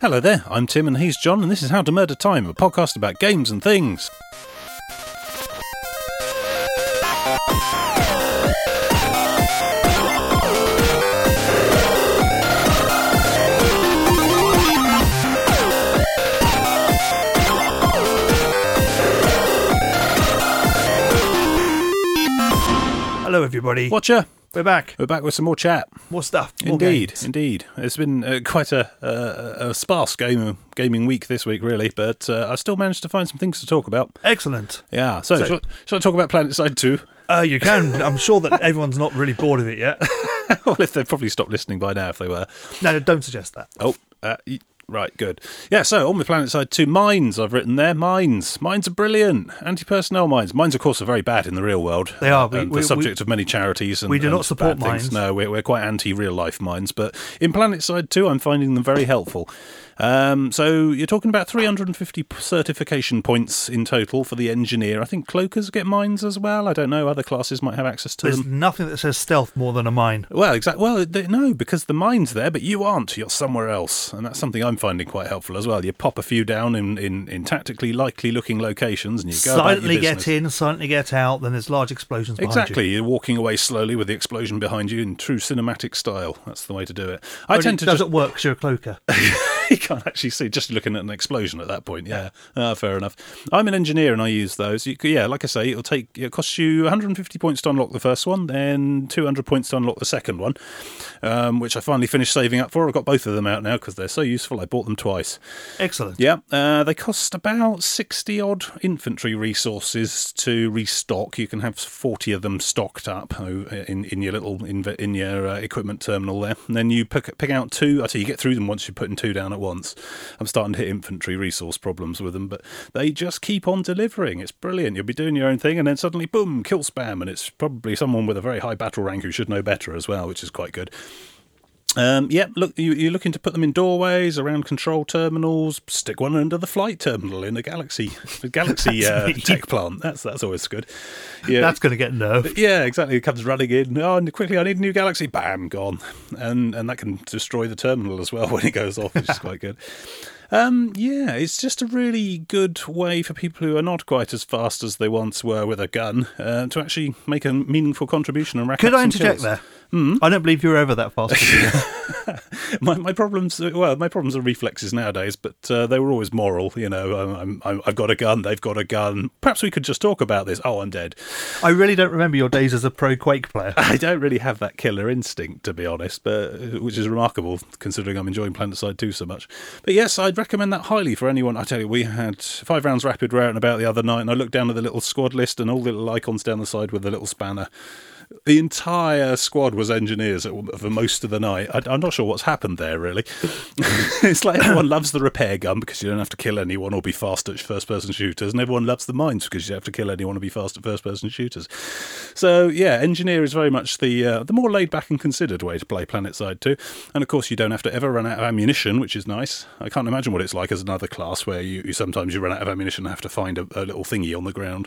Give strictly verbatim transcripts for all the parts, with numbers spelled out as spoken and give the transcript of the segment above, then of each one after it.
Hello there, I'm Tim and he's John, and this is How to Murder Time, a podcast about games and things. Hello everybody. Watcher, We're back. we're back with some more chat. More stuff. More Indeed, games. indeed. It's been uh, quite a, a, a sparse game, gaming week this week, really, but uh, I still managed to find some things to talk about. Excellent. Yeah, so, So- shall, shall I talk about PlanetSide two? Uh, you can. I'm sure that everyone's not really bored of it yet. Well, if they've probably stopped listening by now if they were. No, don't suggest that. Oh, uh, y- right, good. Yeah, so on with PlanetSide two, mines I've written there. Mines. Mines are brilliant. Anti-personnel mines. Mines, of course, are very bad in the real world. They are. We- and we- the subject of many charities and we do and not support bad things. mines. No, we're, we're quite anti-real-life mines. But in PlanetSide two, I'm finding them very helpful. Um, so you're talking about three hundred fifty certification points in total for the engineer. I think cloakers get mines as well. I don't know. Other classes might have access to There's them. nothing that says stealth more than a mine. Well, exactly. Well, they, no, because the mine's there, but you aren't. You're somewhere else, and that's something I'm finding quite helpful as well. You pop a few down in, in, in tactically likely-looking locations, and you go Silently about your get business. in, silently get out, then there's large explosions behind Exactly. you. You're walking away slowly with the explosion behind you in true cinematic style. That's the way to do it. I But tend it to doesn't just... work because you're a cloaker. You can't actually see, just looking at an explosion at that point. Yeah, ah, fair enough. I'm an engineer and I use those. You, yeah, like I say, it'll take it costs you one hundred fifty points to unlock the first one, then two hundred points to unlock the second one, um, which I finally finished saving up for. I've got both of them out now because they're so useful. I bought them twice. Excellent. Yeah, uh, they cost about sixty odd infantry resources to restock. You can have forty of them stocked up in, in your little in, in your uh, equipment terminal there. And then you pick, pick out two. I tell you, you get through them once you're putting two down at once. I'm starting to hit infantry resource problems with them, but they just keep on delivering. It's brilliant. You'll be doing your own thing, and then suddenly, boom, kill spam, and it's probably someone with a very high battle rank who should know better as well, which is quite good. Um, yeah, look, you, you're looking to put them in doorways, around control terminals, stick one under the flight terminal in a Galaxy a Galaxy uh, tech plant. That's that's always good. Yeah, That's going to get nerfed. yeah, exactly. It comes running in. Oh, and quickly, I need a new Galaxy. Bam, gone. And and that can destroy the terminal as well when it goes off, which is quite good. Um, yeah, it's just a really good way for people who are not quite as fast as they once were with a gun uh, to actually make a meaningful contribution and rack Could up I some interject kills. there? Hmm? I don't believe you were ever that fast. Before. my my problems, well, my problems are reflexes nowadays, but uh, they were always moral. You know, I'm, I'm, I've got a gun, they've got a gun. Perhaps we could just talk about this. Oh, I'm dead. I really don't remember your days as a pro Quake player. I don't really have that killer instinct, to be honest, but which is remarkable considering I'm enjoying PlanetSide two so much. But yes, I'd recommend that highly for anyone. I tell you, we had five rounds rapid were out and about the other night, and I looked down at the little squad list and all the little icons down the side with the little spanner. The entire squad was engineers for most of the night. I, I'm not sure what's happened there, really. It's like everyone loves the repair gun because you don't have to kill anyone or be fast at first-person shooters, and everyone loves the mines because you don't have to kill anyone or be fast at first-person shooters. So, yeah, engineer is very much the uh, the more laid-back and considered way to play PlanetSide two. And, of course, you don't have to ever run out of ammunition, which is nice. I can't imagine what it's like as another class where you, you sometimes you run out of ammunition and have to find a, a little thingy on the ground.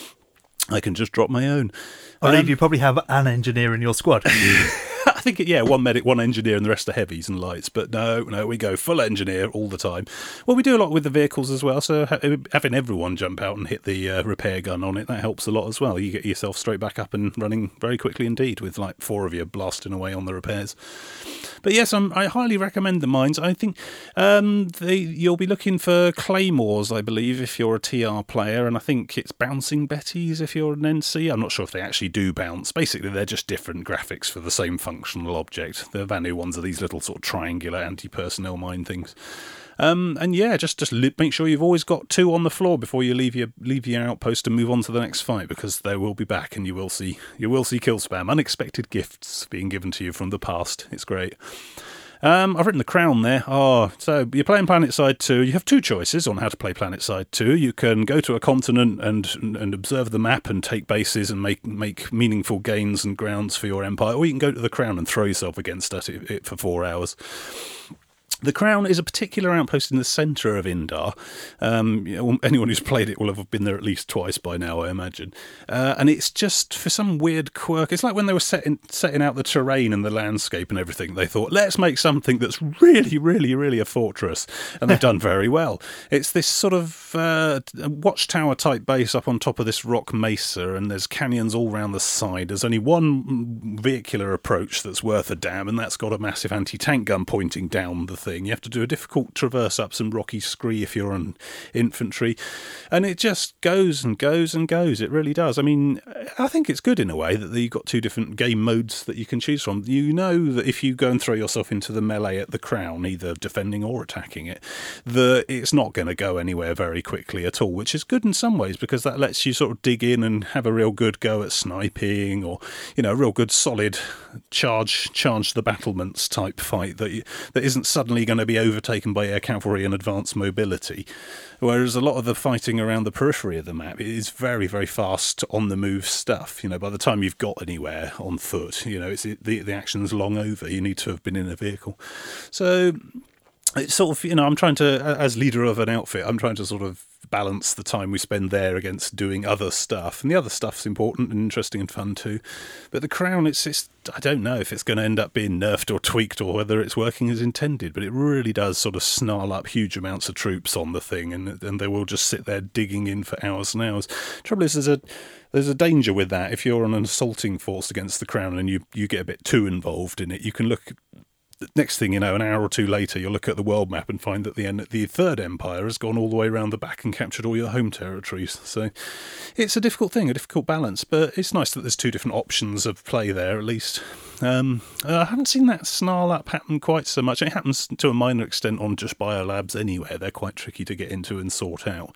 I can just drop my own. I believe Um, you probably have an engineer in your squad. I think, yeah, one medic, one engineer, and the rest are heavies and lights. But no, no, we go full engineer all the time. Well, we do a lot with the vehicles as well, so ha- having everyone jump out and hit the uh, repair gun on it, that helps a lot as well. You get yourself straight back up and running very quickly indeed, with like four of you blasting away on the repairs. But yes, I'm, I highly recommend the mines. I think um, they, you'll be looking for claymores, I believe, if you're a T R player, and I think it's bouncing betties if you're an N C. I'm not sure if they actually do bounce. Basically, they're just different graphics for the same functional object. The Vanu ones are these little sort of triangular anti-personnel mine things. Um, and yeah, just just li- make sure you've always got two on the floor before you leave your leave your outpost and move on to the next fight, because they will be back, and you will see you will see kill spam, unexpected gifts being given to you from the past. It's great. Um, I've written the crown there. Oh, so you're playing PlanetSide two. You have two choices on how to play PlanetSide two. You can go to a continent and and observe the map and take bases and make make meaningful gains and grounds for your empire, or you can go to the crown and throw yourself against it, it for four hours. The Crown is a particular outpost in the centre of Indar. Um, you know, anyone who's played it will have been there at least twice by now, I imagine. Uh, and it's just, for some weird quirk, it's like when they were setting, setting out the terrain and the landscape and everything, they thought, let's make something that's really, really, really a fortress. And they've done very well. It's this sort of uh, watchtower-type base up on top of this rock mesa, and there's canyons all round the side. There's only one vehicular approach that's worth a damn, and that's got a massive anti-tank gun pointing down the thing. You have to do a difficult traverse up some rocky scree if you're on infantry, and it just goes and goes and goes. It really does. I mean, I think it's good in a way that you've got two different game modes that you can choose from. You know that if you go and throw yourself into the melee at the Crown, either defending or attacking it, that it's not going to go anywhere very quickly at all, which is good in some ways because that lets you sort of dig in and have a real good go at sniping, or, you know, a real good solid charge charge the battlements type fight that you, that isn't suddenly going to be overtaken by air cavalry and advanced mobility. Whereas a lot of the fighting around the periphery of the map is very, very fast, on-the-move stuff. You know, by the time you've got anywhere on foot, you know, it's the, the action's long over. You need to have been in a vehicle. So it's sort of, you know, I'm trying to, as leader of an outfit, I'm trying to sort of balance the time we spend there against doing other stuff. And the other stuff's important and interesting and fun too. But the Crown, it's just, I don't know if it's going to end up being nerfed or tweaked or whether it's working as intended, but it really does sort of snarl up huge amounts of troops on the thing, and, and they will just sit there digging in for hours and hours. Trouble is, there's a There's a danger with that. If you're on an assaulting force against the Crown and you, you get a bit too involved in it, you can look... Next thing you know, an hour or two later, you'll look at the world map and find that the the Third Empire has gone all the way around the back and captured all your home territories. So it's a difficult thing, a difficult balance, but it's nice that there's two different options of play there, at least. Um, I haven't seen that snarl up happen quite so much. It happens to a minor extent on just biolabs anyway. They're quite tricky to get into and sort out.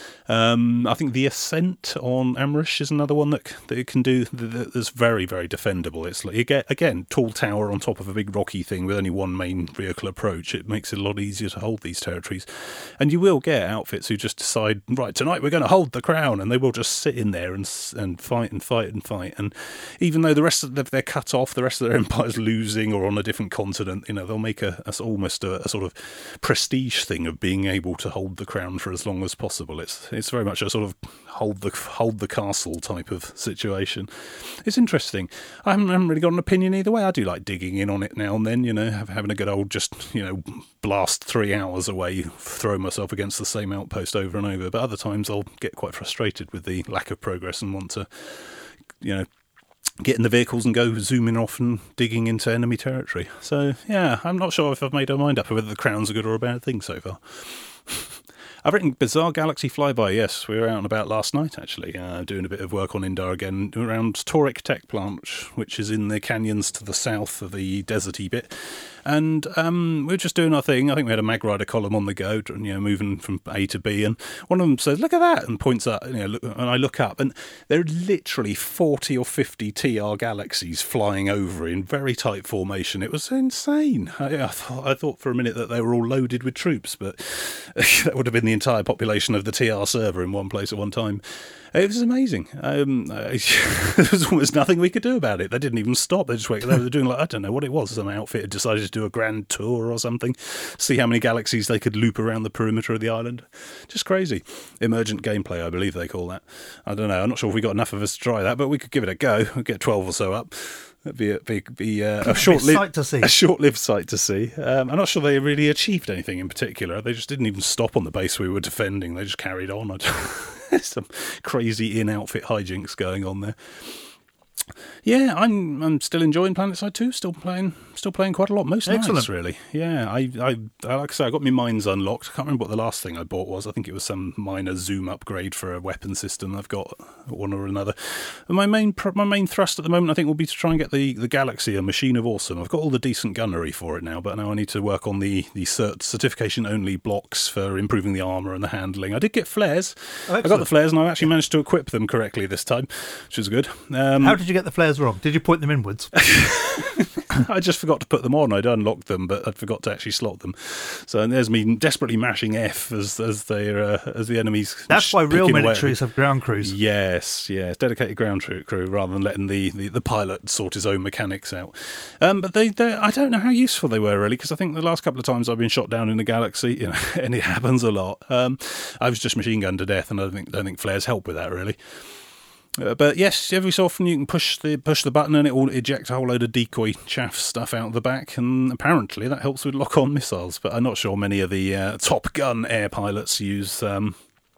Um, I think the Ascent on Amrish is another one that, that it can do that's very, very defendable. It's like, you get, again, tall tower on top of a big rocky thing with only one main vehicle approach. It makes it a lot easier to hold these territories. And you will get outfits who just decide, right, tonight we're going to hold the Crown, and they will just sit in there and and fight and fight and fight. And even though the rest of the, they're cut off, the rest of their empire's losing or on a different continent, you know, they'll make a, a almost a, a sort of prestige thing of being able to hold the Crown for as long as possible. It's It's very much a sort of hold the hold the castle type of situation. It's interesting. I haven't, haven't really got an opinion either way. I do like digging in on it now and then, you know, have, having a good old just, you know, blast three hours away, throw myself against the same outpost over and over. But other times I'll get quite frustrated with the lack of progress and want to, you know, get in the vehicles and go zooming off and digging into enemy territory. So, yeah, I'm not sure if I've made my mind up whether the Crown's a good or a bad thing so far. I've written Bizarre Galaxy Flyby, yes. We were out and about last night, actually, uh, doing a bit of work on Indar again, around Torek Tech Plant, which is in the canyons to the south of the deserty bit. And um, we were just doing our thing. I think we had a Mag Rider column on the go, you know, moving from A to B. And one of them says, look at that, and points up, you know, look, and I look up, and there are literally forty or fifty T R Galaxies flying over in very tight formation. It was insane. I, I, thought, I thought for a minute that they were all loaded with troops, but that would have been the entire population of the T R server in one place at one time. It was amazing. Um, there was almost nothing we could do about it. They didn't even stop. They just went, they were doing like, I don't know what it was. Some outfit had decided to do a grand tour or something, see how many galaxies they could loop around the perimeter of the island. Just crazy. Emergent gameplay, I believe they call that. I don't know. I'm not sure if we got enough of us to try that, but we could give it a go. We'll get twelve or so up. That'd be a, be, be uh, a short-lived sight to see. A short-lived sight to see. Um, I'm not sure they really achieved anything in particular. They just didn't even stop on the base we were defending. They just carried on. Some crazy in-outfit hijinks going on there. Yeah, I'm I'm still enjoying PlanetSide two. Still playing, still playing quite a lot most Excellent. nights, really. Yeah, I, I, I like I say, I got my mines unlocked. I can't remember what the last thing I bought was. I think it was some minor zoom upgrade for a weapon system. I've got one or another. And my main my main thrust at the moment, I think, will be to try and get the, the Galaxy, a Machine of Awesome. I've got all the decent gunnery for it now, but now I need to work on the the cert, certification only blocks for improving the armour and the handling. I did get flares. Oh, I got the flares, and I actually managed to equip them correctly this time, which was good. Um, How did you get the flares wrong? Did you point them inwards? I just forgot to put them on. I'd unlocked them, but I forgot to actually slot them. So and there's me desperately mashing F as as they uh, as the enemies. That's why real picking away at militaries me. have ground crews. Yes, yes, dedicated ground crew, crew rather than letting the, the, the pilot sort his own mechanics out. Um, but they, they, I don't know how useful they were really, because I think the last couple of times I've been shot down in the Galaxy, you know, and it happens a lot. Um, I was just machine gunned to death, and I don't think don't think flares help with that really. Uh, but yes, every so often you can push the push the button and it will eject a whole load of decoy chaff stuff out the back, and apparently that helps with lock-on missiles. But I'm not sure many of the uh, Top Gun air pilots use um,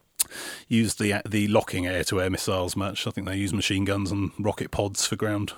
use the the locking air-to-air missiles much. I think they use machine guns and rocket pods for ground.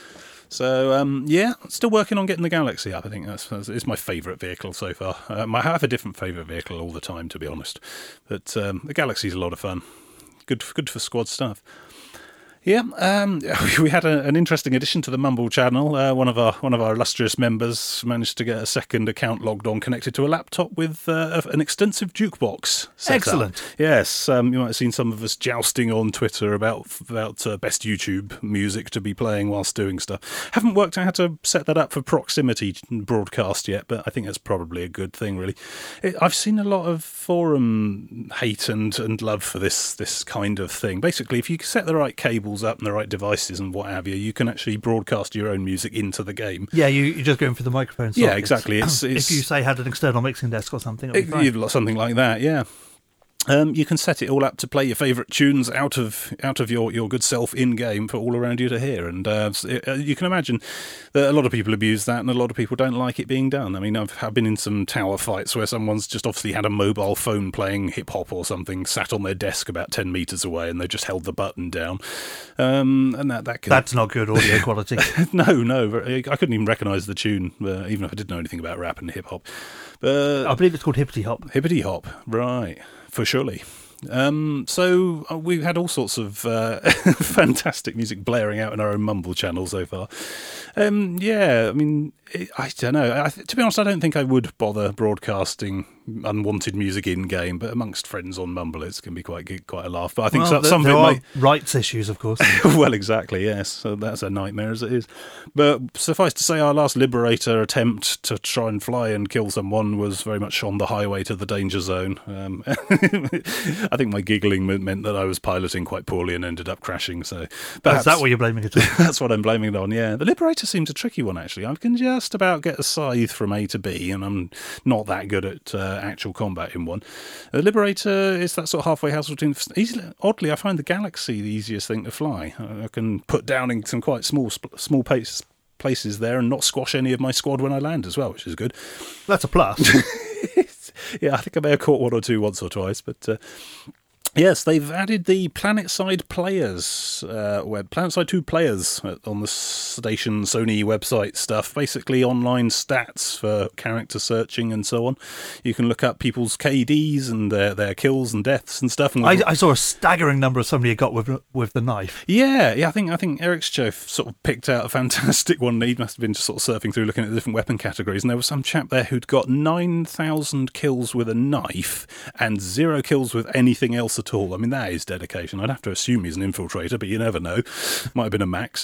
So, um, yeah, still working on getting the Galaxy up. I think that's, that's it's my favourite vehicle so far. Um, I have a different favourite vehicle all the time, to be honest. But um, the Galaxy's a lot of fun. Good, good for squad stuff. Yeah, um, we had a, an interesting addition to the Mumble channel. Uh, one of our one of our illustrious members managed to get a second account logged on, connected to a laptop with uh, an extensive jukebox set Excellent. up. Yes, um, you might have seen some of us jousting on Twitter about about uh, best YouTube music to be playing whilst doing stuff. Haven't worked out how to set that up for proximity broadcast yet, but I think that's probably a good thing, really. It, I've seen a lot of forum hate and, and love for this this kind of thing. Basically, if you set the right cable up and the right devices and what have you, you can actually broadcast your own music into the game. Yeah, you, you're just going for the microphone sockets. Yeah, exactly. It's, it's, if you, say, had an external mixing desk or something, it'll be fine. You've got something like that, yeah. Um, you can set it all up to play your favourite tunes out of out of your, your good self in-game for all around you to hear. And uh, you can imagine that a lot of people abuse that and a lot of people don't like it being done. I mean, I've, I've been in some tower fights where someone's just obviously had a mobile phone playing hip-hop or something sat on their desk about ten metres away, and they just held the button down. Um, and that, that can... That's not good audio quality. no, no. I couldn't even recognise the tune, uh, even if I didn't know anything about rap and hip-hop. But I believe it's called Hippity Hop. Hippity Hop, right. For surely. Um, so uh, we've had all sorts of uh, fantastic music blaring out in our own Mumble channel so far. Um, yeah, I mean, it, I don't know. I, to be honest, I don't think I would bother broadcasting unwanted music in game, but amongst friends on Mumble, it can be quite quite a laugh. But I think well, some, there, some there of it are might... rights issues, of course. Well, exactly, yes. So that's a nightmare as it is. But suffice to say, our last Liberator attempt to try and fly and kill someone was very much on the highway to the danger zone. Um, I think my giggling meant that I was piloting quite poorly and ended up crashing. So perhaps, Is that what you're blaming it on? That's what I'm blaming it on, yeah. The Liberator seems a tricky one, actually. I can just about get a scythe from A to B, and I'm not that good at uh, actual combat in one. The Liberator is that sort of halfway house between... Easily, oddly, I find the Galaxy the easiest thing to fly. I can put down in some quite small small pace, places there and not squash any of my squad when I land as well, which is good. That's a plus. Yeah, I think I may have caught one or two once or twice, but... Uh, Yes, they've added the PlanetSide Players uh, web, PlanetSide two Players on the station Sony website stuff. Basically, online stats for character searching and so on. You can look up people's K Ds and their, their kills and deaths and stuff. And I, I saw a staggering number of somebody got with with the knife. Yeah, yeah. I think I think Eric Schoaf sort of picked out a fantastic one. He must have been just sort of surfing through, looking at the different weapon categories, and there was some chap there who'd got nine thousand kills with a knife and zero kills with anything else at all. I mean, that is dedication. I'd have to assume he's an infiltrator, but you never know. Might have been a Max.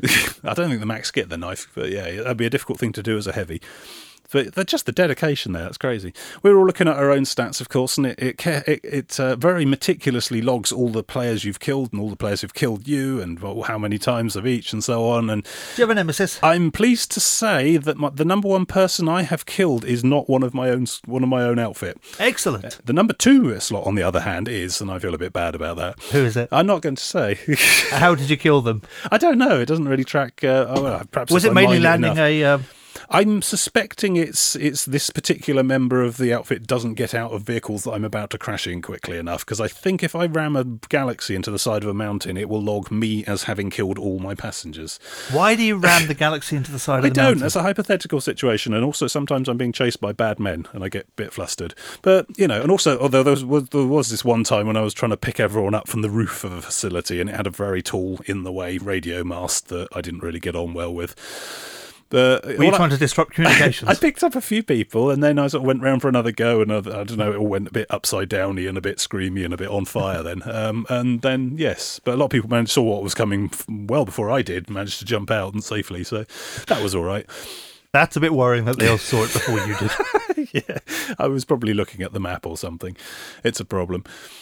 I don't think the Max get the knife, but yeah, that'd be a difficult thing to do as a heavy. But they're just the dedication there, that's crazy. We're all looking at our own stats, of course, and it it, it, it uh, very meticulously logs all the players you've killed and all the players who've killed you and well, how many times of each and so on. And do you have a nemesis? I'm pleased to say that my, the number one person I have killed is not one of my own one of my own outfit. Excellent. Uh, the number two slot, on the other hand, is, and I feel a bit bad about that. Who is it? I'm not going to say. How did you kill them? I don't know. It doesn't really track. Uh, oh, well, perhaps was if it I mainly mine landing enough. a? Uh, I'm suspecting it's it's this particular member of the outfit doesn't get out of vehicles that I'm about to crash in quickly enough, because I think if I ram a Galaxy into the side of a mountain, it will log me as having killed all my passengers. Why do you ram the Galaxy into the side I of the don't. mountain? That's a hypothetical situation, and also sometimes I'm being chased by bad men, and I get a bit flustered. But, you know, and also, although there was, there was this one time when I was trying to pick everyone up from the roof of a facility, and it had a very tall, in-the-way radio mast that I didn't really get on well with. But Were you trying to disrupt communications? I picked up a few people, and then I sort of went round for another go, and I, I don't know, it all went a bit upside downy and a bit screamy and a bit on fire then. Um, and then, yes, but a lot of people managed saw what was coming well before I did, managed to jump out and safely, so that was all right. That's a bit worrying that they all saw it before you did. Yeah, I was probably looking at the map or something. It's a problem.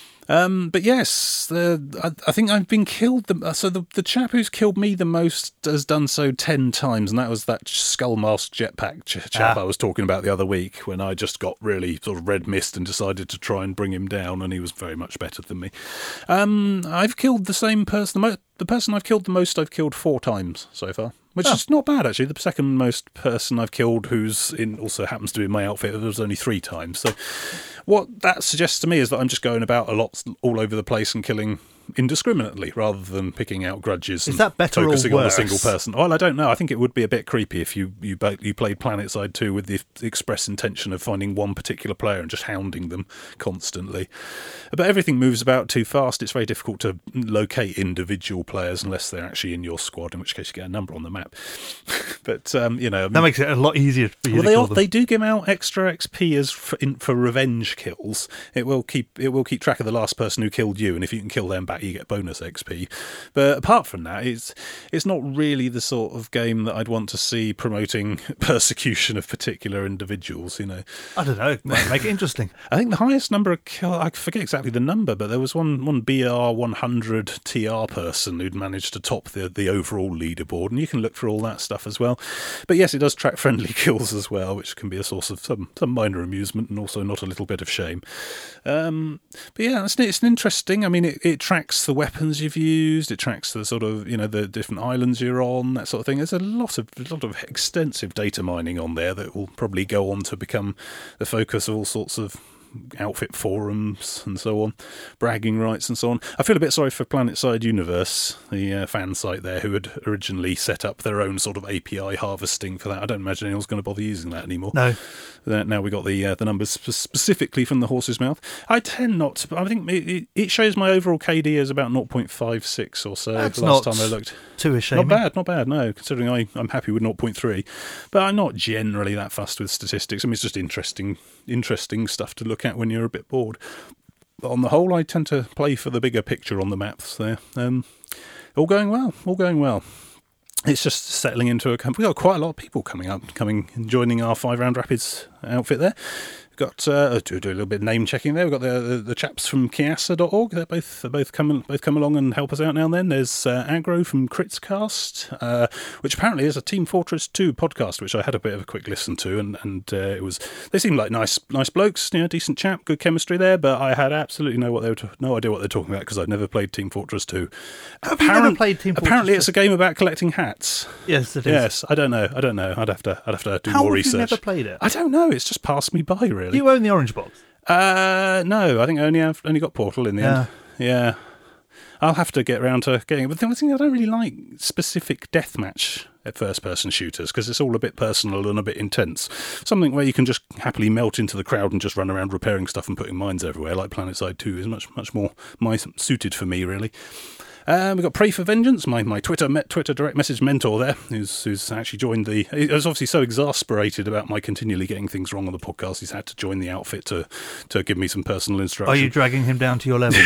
Um, but yes, the, I, I think I've been killed. The, so the, the chap who's killed me the most has done so ten times, and that was that skull mask jetpack ch- chap Ah. I was talking about the other week when I just got really sort of red mist and decided to try and bring him down, and he was very much better than me. Um, I've killed the same person. The, mo- the person I've killed the most, I've killed four times so far. Which Oh. is not bad, actually. The second most person I've killed who's in also happens to be in my outfit, there was only three times. So what that suggests to me is that I'm just going about a lot all over the place and killing indiscriminately rather than picking out grudges Is and that better or focusing on a worse? single person. Well, I don't know. I think it would be a bit creepy if you you, bo- you played PlanetSide two with the express intention of finding one particular player and just hounding them constantly. But everything moves about too fast. It's very difficult to locate individual players unless they're actually in your squad, in which case you get a number on the map. But, um, you know... I mean, That makes it a lot easier for you well, to they kill are, them. they do give out extra X P as for, in, for revenge kills. It will keep it will keep track of the last person who killed you, and if you can kill them back, you get bonus X P. But apart from that, it's it's not really the sort of game that I'd want to see promoting persecution of particular individuals. You know, I don't know. Might make it interesting. I think the highest number of kill, I forget exactly the number, but there was one one B R one hundred T R person who'd managed to top the the overall leaderboard, and you can look for all that stuff as well. But yes, it does track friendly kills as well, which can be a source of some, some minor amusement and also not a little bit of shame. Um, but yeah, it's, it's interesting. I mean, it, it tracks the weapons you've used, it tracks the sort of, you know, the different islands you're on, that sort of thing. There's a lot of a lot of extensive data mining on there that will probably go on to become the focus of all sorts of outfit forums and so on, bragging rights and so on. I feel a bit sorry for PlanetSide Universe, the uh, fan site there, who had originally set up their own sort of A P I harvesting for that. I don't imagine anyone's going to bother using that anymore. No. Uh, now we got the uh, the numbers sp- specifically from the horse's mouth. I tend not to, I think it, it shows my overall K D as about zero point five six or so. That's last not time I looked. Too ashamed. Not bad, not bad, no, considering I, I'm happy with zero point three. But I'm not generally that fussed with statistics. I mean, it's just interesting interesting stuff to look at when you're a bit bored. But on the whole, I tend to play for the bigger picture on the maps there. Um, all going well, all going well. It's just settling into a... We've got quite a lot of people coming up, coming and joining our Five Round Rapids outfit there. Got uh, do, do a little bit of name checking there. We've got the, the the chaps from Kiasa dot org. They're both they both come both come along and help us out now and then. There's uh, Aggro from Critscast, uh, which apparently is a Team Fortress two podcast, which I had a bit of a quick listen to, and and uh, it was they seemed like nice nice blokes, you know, decent chap, good chemistry there. But I had absolutely no what they were t- no idea what they're talking about because I've never played Team Fortress two. Have you never played Team Fortress Apparently, two? it's a game about collecting hats. Yes, it is. Yes, I don't know. I don't know. I'd have to I'd have to do How more have research. you never played it? I don't know. It's just passed me by, really. You own the orange box. Uh, no, I think I only have only got Portal in the Yeah. end. Yeah, I'll have to get round to getting it. But the thing I don't really like specific deathmatch at first-person shooters because it's all a bit personal and a bit intense. Something where you can just happily melt into the crowd and just run around repairing stuff and putting mines everywhere, like PlanetSide two, is much much more my suited for me, really. Um, we've got Pray for Vengeance, my, my Twitter met, Twitter direct message mentor there, who's who's actually joined the... He was obviously so exasperated about my continually getting things wrong on the podcast, he's had to join the outfit to, to give me some personal instruction. Are you dragging him down to your level?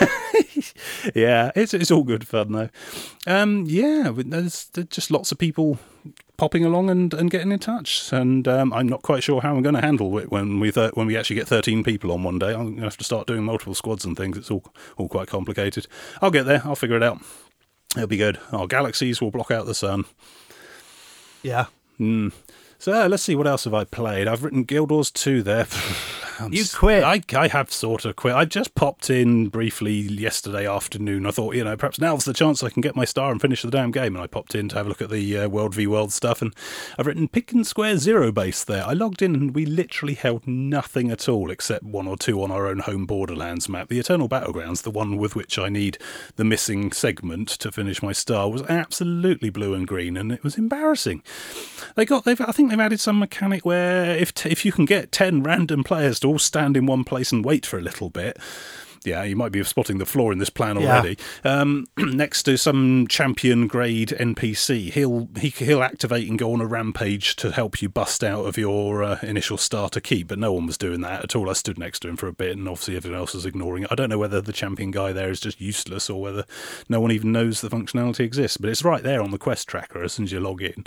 Yeah, it's it's all good fun, though. Um, yeah, there's, there's just lots of people popping along and, and getting in touch, and um, I'm not quite sure how I'm going to handle it when we th- when we actually get thirteen people on one day. I'm going to have to start doing multiple squads and things. It's all all quite complicated. I'll get there. I'll figure it out. It'll be good. Our galaxies will block out the sun. Yeah. Mm. So let's see, what else have I played? I've written Guild Wars two there. I'm You s- quit. I, I have sort of quit. I just popped in briefly yesterday afternoon. I thought, you know, perhaps now's the chance I can get my star and finish the damn game. And I popped in to have a look at the uh, World v World stuff. And I've written Pick and Square Zero Base there. I logged in and we literally held nothing at all except one or two on our own home Borderlands map. The Eternal Battlegrounds, the one with which I need the missing segment to finish my star, was absolutely blue and green, and it was embarrassing. They got, they've, I think they've added some mechanic where if t- if you can get ten random players to all stand in one place and wait for a little bit, Yeah, you might be spotting the flaw in this plan already. Yeah. Um, next to some champion grade N P C, he'll he, he'll activate and go on a rampage to help you bust out of your uh, initial starter keep, but no one was doing that at all. I stood next to him for a bit, and obviously everyone else was ignoring it. I don't know whether the champion guy there is just useless or whether no one even knows the functionality exists, but it's right there on the quest tracker as soon as you log in.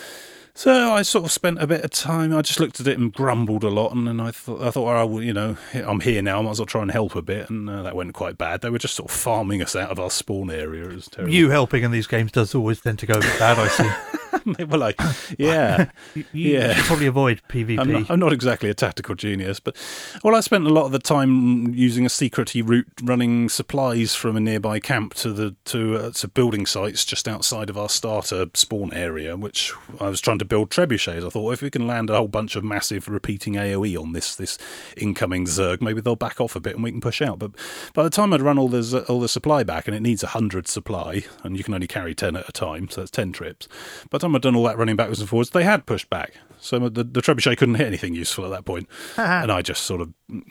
So I sort of spent a bit of time. I just looked at it and grumbled a lot, and then I thought, I thought, oh, well, you know, I'm here now. I might as well try and help a bit, and uh, that went quite bad. They were just sort of farming us out of our spawn area. It was terrible. You helping in these games does always tend to go a bit bad, I see. Well, like, yeah, you, yeah. You should probably avoid PvP. I'm not, I'm not exactly a tactical genius, but well, I spent a lot of the time using a secret-y route, running supplies from a nearby camp to the to uh, to building sites just outside of our starter spawn area, which I was trying to build trebuchets. I thought, well, if we can land a whole bunch of massive repeating A O E on this this incoming Zerg, maybe they'll back off a bit and we can push out. But by the time I'd run all the all the supply back, and it needs a hundred supply, and you can only carry ten at a time, so that's ten trips. By the time I'd done all that running backwards and forwards, they had pushed back. So the, the trebuchet couldn't hit anything useful at that point. And I just sort of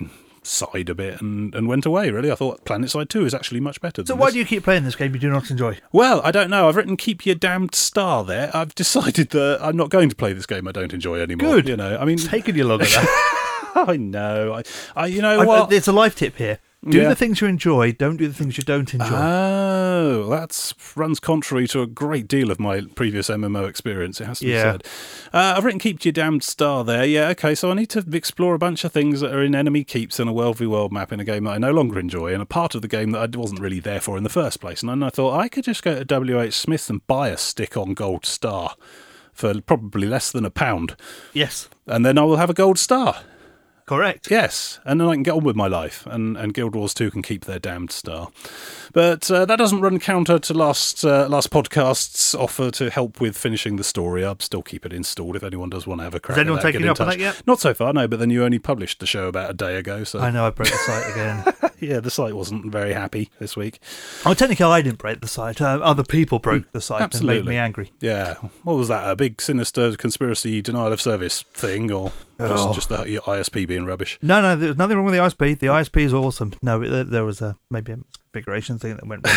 sighed a bit and, and went away, really. I thought PlanetSide two is actually much better than So why this. do you keep playing this game you do not enjoy? Well, I don't know. I've written keep your damned star there. I've decided that I'm not going to play this game I don't enjoy anymore. Good. You know, I mean... Taking you long at that. I know. I, I, you know I, what? There's a life tip here. Do Yeah. the things you enjoy, don't do the things you don't enjoy. Oh, that runs contrary to a great deal of my previous M M O experience, it has to Yeah. be said. Uh, I've written keep your damned star there. Yeah, okay, so I need to explore a bunch of things that are in enemy keeps in a World v World map in a game that I no longer enjoy, and a part of the game that I wasn't really there for in the first place. And then I thought I could just go to W H Smith and buy a stick-on gold star for probably less than a pound. Yes. And then I will have a gold star. Correct. Yes, and then I can get on with my life, and, and Guild Wars two can keep their damned star. But uh, that doesn't run counter to last uh, last podcast's offer to help with finishing the story. I'll still keep it installed if anyone does want to have a crack Has anyone at that. taken get you in up on touch. that yet? Not so far, no, but then you only published the show about a day ago. So I know I broke the site again. yeah, the site wasn't very happy this week. Oh, technically I didn't break the site. Uh, other people broke the site Absolutely. and made me angry. Yeah, what was that, a big sinister conspiracy denial of service thing, or just, Oh. just the your I S P being rubbish? No, no, there's nothing wrong with the I S P. The I S P is awesome. No, there, there was a maybe a configuration thing that went wrong.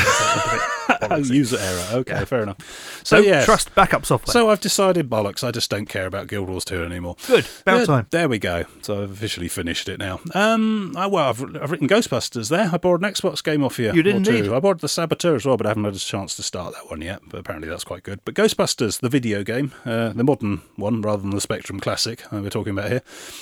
Oh, user error. Okay, Yeah. fair enough. So Don't yeah, trust backup software. So I've decided, bollocks, I just don't care about Guild Wars two anymore. Good, about There- time. There we go. So I've officially finished it now. Um, I, well, I've, I've written Ghostbusters there. I borrowed an Xbox game off you. You did or two. indeed. I borrowed The Saboteur as well, but I haven't had a chance to start that one yet. But apparently that's quite good. But Ghostbusters, the video game, uh, the modern one rather than the Spectrum Classic uh, we're talking about here.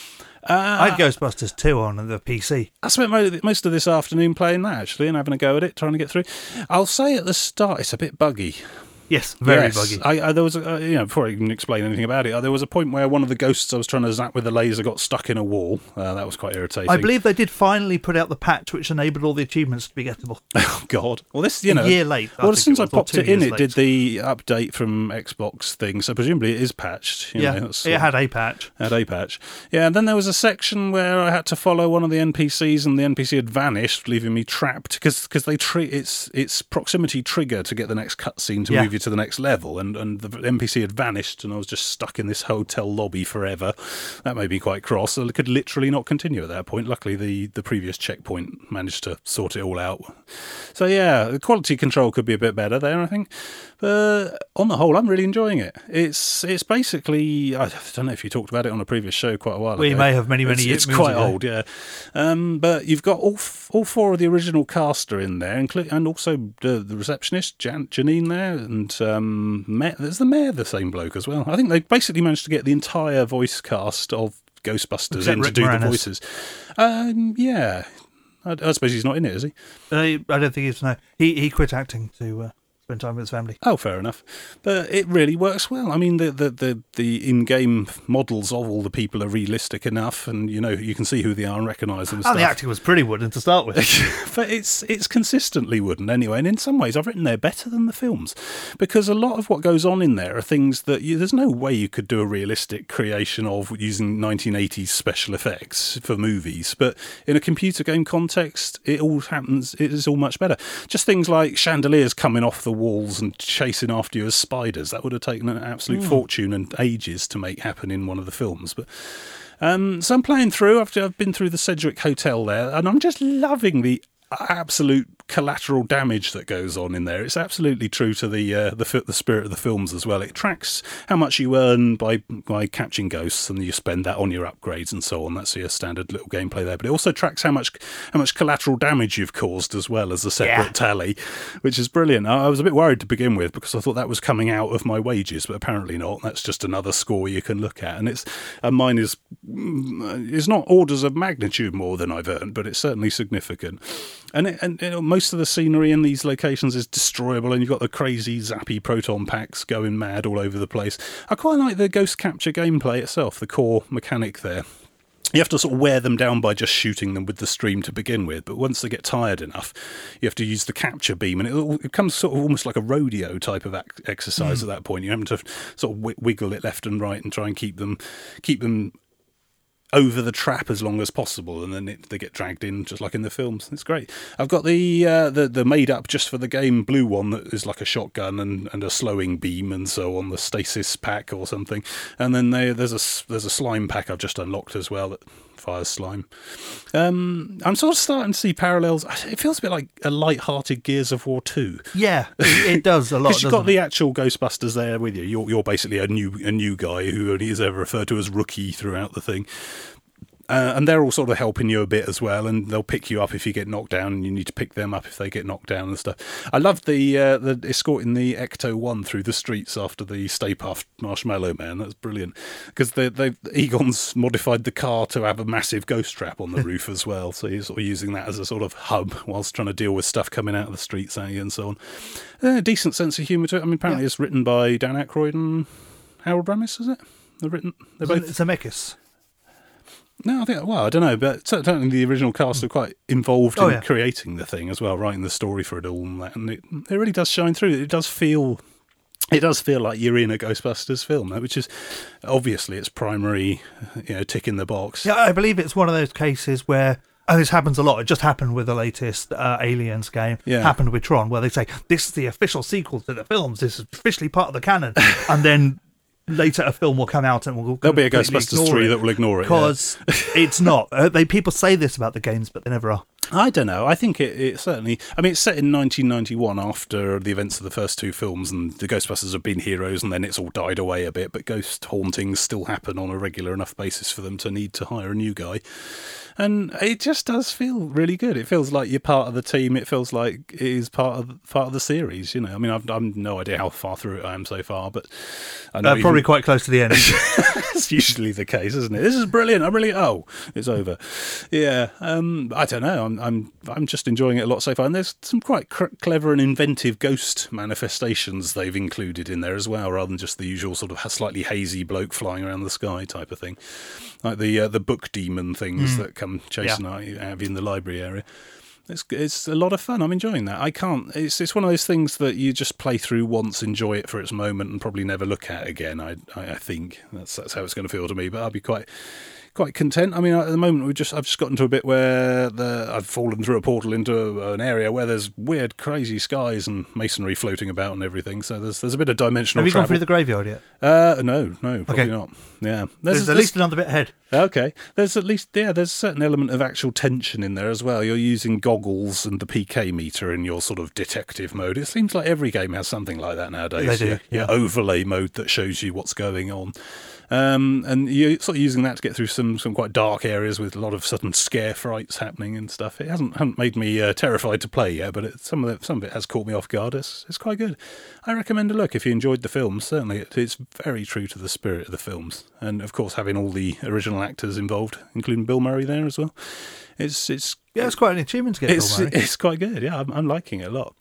I had Ghostbusters two on the P C. I spent mo- most of this afternoon playing that, actually, and having a go at it, trying to get through. I'll say at the start, it's a bit buggy. Yes, very Yes. buggy. I, I, there was, a, uh, you know, before I can explain anything about it, uh, there was a point where one of the ghosts I was trying to zap with a laser got stuck in a wall. Uh, that was quite irritating. I believe they did finally put out the patch which enabled all the achievements to be gettable. Oh God! Well, this, you know, A year late. I Well, think since it I was, or popped two it in, years it did late. the update from Xbox thing, so presumably it is patched. You Yeah, know, that's it what- had a patch. Had a patch. Yeah, and then there was a section where I had to follow one of the N P Cs, and the N P C had vanished, leaving me trapped because they treat its its proximity trigger to get the next cutscene to Yeah. move you to the next level, and and the N P C had vanished, and I was just stuck in this hotel lobby forever. That made me quite cross. So I could literally not continue at that point. Luckily, the the previous checkpoint managed to sort it all out. So yeah, the quality control could be a bit better there, I think. But on the whole, I'm really enjoying it. It's it's basically, I don't know if you talked about it on a previous show quite a while We ago. may have many, many It's, it's moons quite ago. old, yeah. Um, but you've got all f- all four of the original cast are in there, including and also the, the receptionist Jan- Janine there, and um, Mayor, there's the mayor, the same bloke as well. I think they basically managed to get the entire voice cast of Ghostbusters Except in to Rick do Moranis. the voices. Um, yeah, I, I suppose he's not in it, is he? Uh, I don't think he's no. He he quit acting to uh, spend time with his family. Oh, fair enough. But it really works well. I mean, the the, the, the in-game models of all the people are realistic enough, and you know you can see who they are and recognise them. And Oh, stuff. the acting was pretty wooden to start with. But it's it's consistently wooden anyway, and in some ways I've written there better than the films, because a lot of what goes on in there are things that you, there's no way you could do a realistic creation of using nineteen eighties special effects for movies, but in a computer game context it all happens, it is all much better. Just things like chandeliers coming off the walls and chasing after you as spiders, that would have taken an absolute Mm. fortune and ages to make happen in one of the films. But Um, so I'm playing through. I've, I've been through the Sedgwick Hotel there, and I'm just loving the absolute collateral damage that goes on in there. It's absolutely true to the uh, the the spirit of the films as well. It tracks how much you earn by by catching ghosts, and you spend that on your upgrades and so on. That's your standard little gameplay there. But it also tracks how much how much collateral damage you've caused as well as a separate yeah. tally, which is brilliant. I was a bit worried to begin with because I thought that was coming out of my wages, but apparently not. That's just another score you can look at, and it's and mine is is not orders of magnitude more than I've earned, but it's certainly significant. And, it, and you know, most of the scenery in these locations is destroyable, and you've got the crazy zappy proton packs going mad all over the place. I quite like the ghost capture gameplay itself, the core mechanic there. You have to sort of wear them down by just shooting them with the stream to begin with, but once they get tired enough, you have to use the capture beam, and it, it becomes sort of almost like a rodeo type of ac- exercise mm. at that point. You have to sort of w- wiggle it left and right and try and keep them keep them over the trap as long as possible, and then it, they get dragged in just like in the films. It's great. I've got the uh, the the made up just for the game blue one that is like a shotgun and, and a slowing beam and so on, the stasis pack or something. And then they, there's a there's a slime pack I've just unlocked as well that fires slime. Um, I'm sort of starting to see parallels. It feels a bit like a light-hearted Gears of War two. Yeah, it, it does a lot. Because you've got it? the actual Ghostbusters there with you. You're you're basically a new a new guy who only is ever referred to as Rookie throughout the thing. Uh, and they're all sort of helping you a bit as well, and they'll pick you up if you get knocked down, and you need to pick them up if they get knocked down and stuff. I loved the uh, the escorting the Ecto one through the streets after the Stay Puft Marshmallow Man. That's brilliant, because they they Egon's modified the car to have a massive ghost trap on the roof as well, so he's sort of using that as a sort of hub whilst trying to deal with stuff coming out of the streets at you and so on. A uh, decent sense of humour to it. I mean, apparently yeah. it's written by Dan Aykroyd and Harold Ramis, is it? They're written. They're both Zemeckis. No, I think, well, I don't know, but certainly the original cast are quite involved oh, in yeah. creating the thing as well, writing the story for it all and that, and it, it really does shine through. It does feel, it does feel like you're in a Ghostbusters film, which is obviously its primary, you know, tick in the box. Yeah, I believe it's one of those cases where, and this happens a lot, it just happened with the latest uh, Aliens game, yeah. happened with Tron, where they say, this is the official sequel to the films, this is officially part of the canon, and then later a film will come out and we'll there'll be a Ghostbusters three that will ignore it because yeah. it's not. Uh, they people say this about the games, but they never are. I don't know. I think it, it certainly. I mean, it's set in nineteen ninety-one after the events of the first two films, and the Ghostbusters have been heroes, and then it's all died away a bit. But ghost hauntings still happen on a regular enough basis for them to need to hire a new guy. And it just does feel really good. It feels like you're part of the team. It feels like it is part of part of the series. You know, I mean, I've, I've no idea how far through it I am so far, but I know uh, probably even, quite close to the end. It's usually the case, isn't it? This is brilliant. I'm really oh, it's over. Yeah, um, I don't know. I'm I'm I'm just enjoying it a lot so far. And there's some quite cr- clever and inventive ghost manifestations they've included in there as well, rather than just the usual sort of slightly hazy bloke flying around the sky type of thing, like the uh, the book demon things mm. that come chasing yeah. out of you in the library area. It's it's a lot of fun. I'm enjoying that. I can't. It's it's one of those things that you just play through once, enjoy it for its moment, and probably never look at again. I I, I think that's that's how it's going to feel to me. But I'll be quite. Quite content. I mean, at the moment, we just I've just gotten to a bit where the, I've fallen through a portal into an area where there's weird, crazy skies and masonry floating about and everything. So there's there's a bit of dimensional. Have you travel. gone through the graveyard yet? Uh, no, no, probably okay. not. Yeah, there's, there's at least another bit ahead. Okay, there's at least yeah, there's a certain element of actual tension in there as well. You're using goggles and the P K meter in your sort of detective mode. It seems like every game has something like that nowadays. They do. Your, yeah. your overlay mode that shows you what's going on. Um, and you're sort of using that to get through some, some quite dark areas with a lot of sudden scare frights happening and stuff. It hasn't hasn't made me uh, terrified to play yet, but it, some of it, some of it has caught me off guard. It's, it's quite good. I recommend a look if you enjoyed the films. Certainly, it, it's very true to the spirit of the films, and of course, having all the original actors involved, including Bill Murray there as well. It's it's yeah, it's quite an achievement to get it's, Bill Murray. It's quite good. Yeah, I'm, I'm liking it a lot.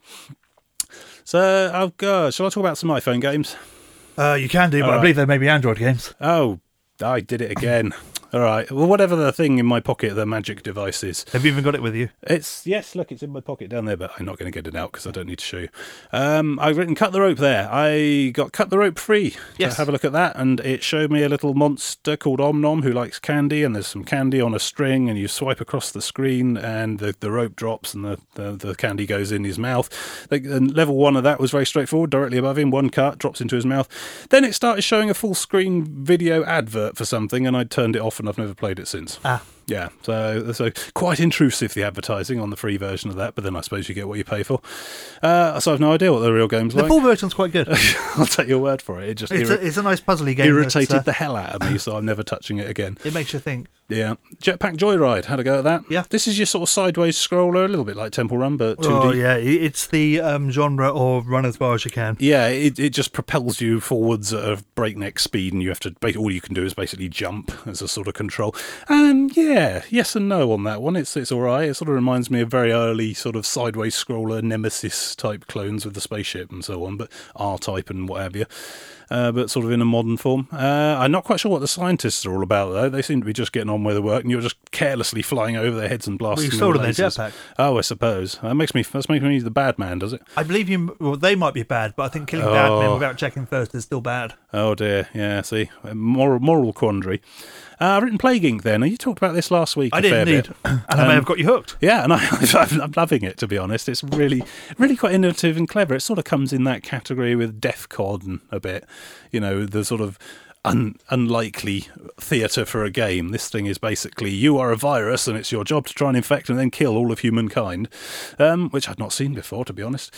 So, oh God, shall I talk about some iPhone games? Uh, you can do, but all I right. believe they may be Android games. Oh. I did it again. All right. Well, whatever the thing in my pocket, the magic device is. Have you even got it with you? It's yes. Look, it's in my pocket down there, but I'm not going to get it out because I don't need to show you. Um, I've written "Cut the Rope" there. I got "Cut the Rope" free. Yes. To have a look at that, and it showed me a little monster called Om Nom who likes candy, and there's some candy on a string, and you swipe across the screen, and the, the rope drops, and the, the, the candy goes in his mouth. The, and level one of that was very straightforward. Directly above him, one cut drops into his mouth. Then it started showing a full screen video advert for something, and I turned it off, and I've never played it since. Ah. Yeah, so so quite intrusive, the advertising on the free version of that, but then I suppose you get what you pay for. Uh, so I've no idea what the real game's The like. full version's quite good. I'll take your word for it. It just It's, irri- a, it's a nice puzzly game. irritated that's, uh, the hell out of me, so I'm never touching it again. It makes you think. Yeah. Jetpack Joyride, had a go at that. Yeah. This is your sort of sideways scroller, a little bit like Temple Run, but two D. Oh, yeah. it- It's the um, genre of run as far as you can. Yeah, it, it just propels you forwards at a breakneck speed, and you have to. ba- All you can do is basically jump as a sort of control. And yeah, yes and no on that one. It's it's all right. It sort of reminds me of very early sort of sideways scroller Nemesis type clones with the spaceship and so on, but R type and what have you. Uh, but sort of in a modern form. Uh, I'm not quite sure what the scientists are all about, though. They seem to be just getting on with the work, and you're just carelessly flying over their heads and Well, blasting you them sold with them their lasers. jetpack. Oh, I suppose that makes me that's making me the bad man, does it? I believe you. Well, they might be bad, but I think killing bad men Oh. without checking first is still bad. Oh dear, yeah. See, a moral moral quandary. Uh, I've written Plague Inc. Then you talked about this last week. I a did fair indeed, bit. and I may Um, have got you hooked. Yeah, and I, I'm loving it, to be honest. It's really, really quite innovative and clever. It sort of comes in that category with DEFCON a bit, you know, the sort of un, unlikely theatre for a game. This thing is basically you are a virus and it's your job to try and infect and then kill all of humankind, um, which I'd not seen before, to be honest.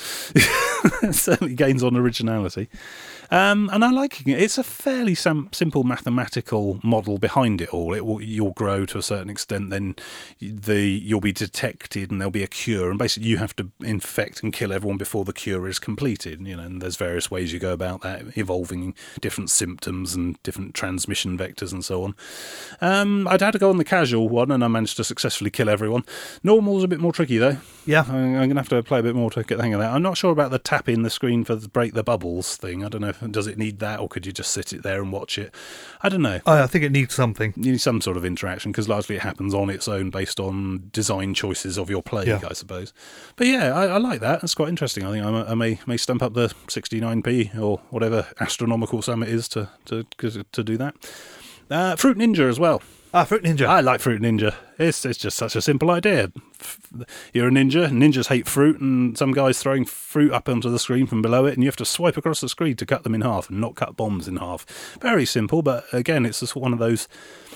It certainly gains on originality. Um, and I'm liking it. It's a fairly sam- simple mathematical model behind it all. It will, you'll grow to a certain extent, then the you'll be detected, and there'll be a cure. And basically, you have to infect and kill everyone before the cure is completed. You know, and there's various ways you go about that, evolving different symptoms and different transmission vectors and so on. Um, I'd had to go on the casual one, and I managed to successfully kill everyone. Normal's a bit more tricky though. Yeah. I'm, I'm going to have to play a bit more to get the hang of that. I'm not sure about the tapping the screen for the break the bubbles thing. I don't know. If, does it need that, or could you just sit it there and watch it? I don't know. I I think it needs something. You need some sort of interaction, because largely it happens on its own based on design choices of your plague, Yeah. I suppose. But yeah, I, I like that. That's quite interesting. I think I, may- I may may stump up the sixty-nine p or whatever astronomical sum it is to to to do that. Uh, Fruit Ninja as well. Ah, Fruit Ninja. I like Fruit Ninja. It's it's just such a simple idea. F- You're a ninja. Ninjas hate fruit, and some guy's throwing fruit up onto the screen from below it, and you have to swipe across the screen to cut them in half and not cut bombs in half. Very simple, but again, it's just one of those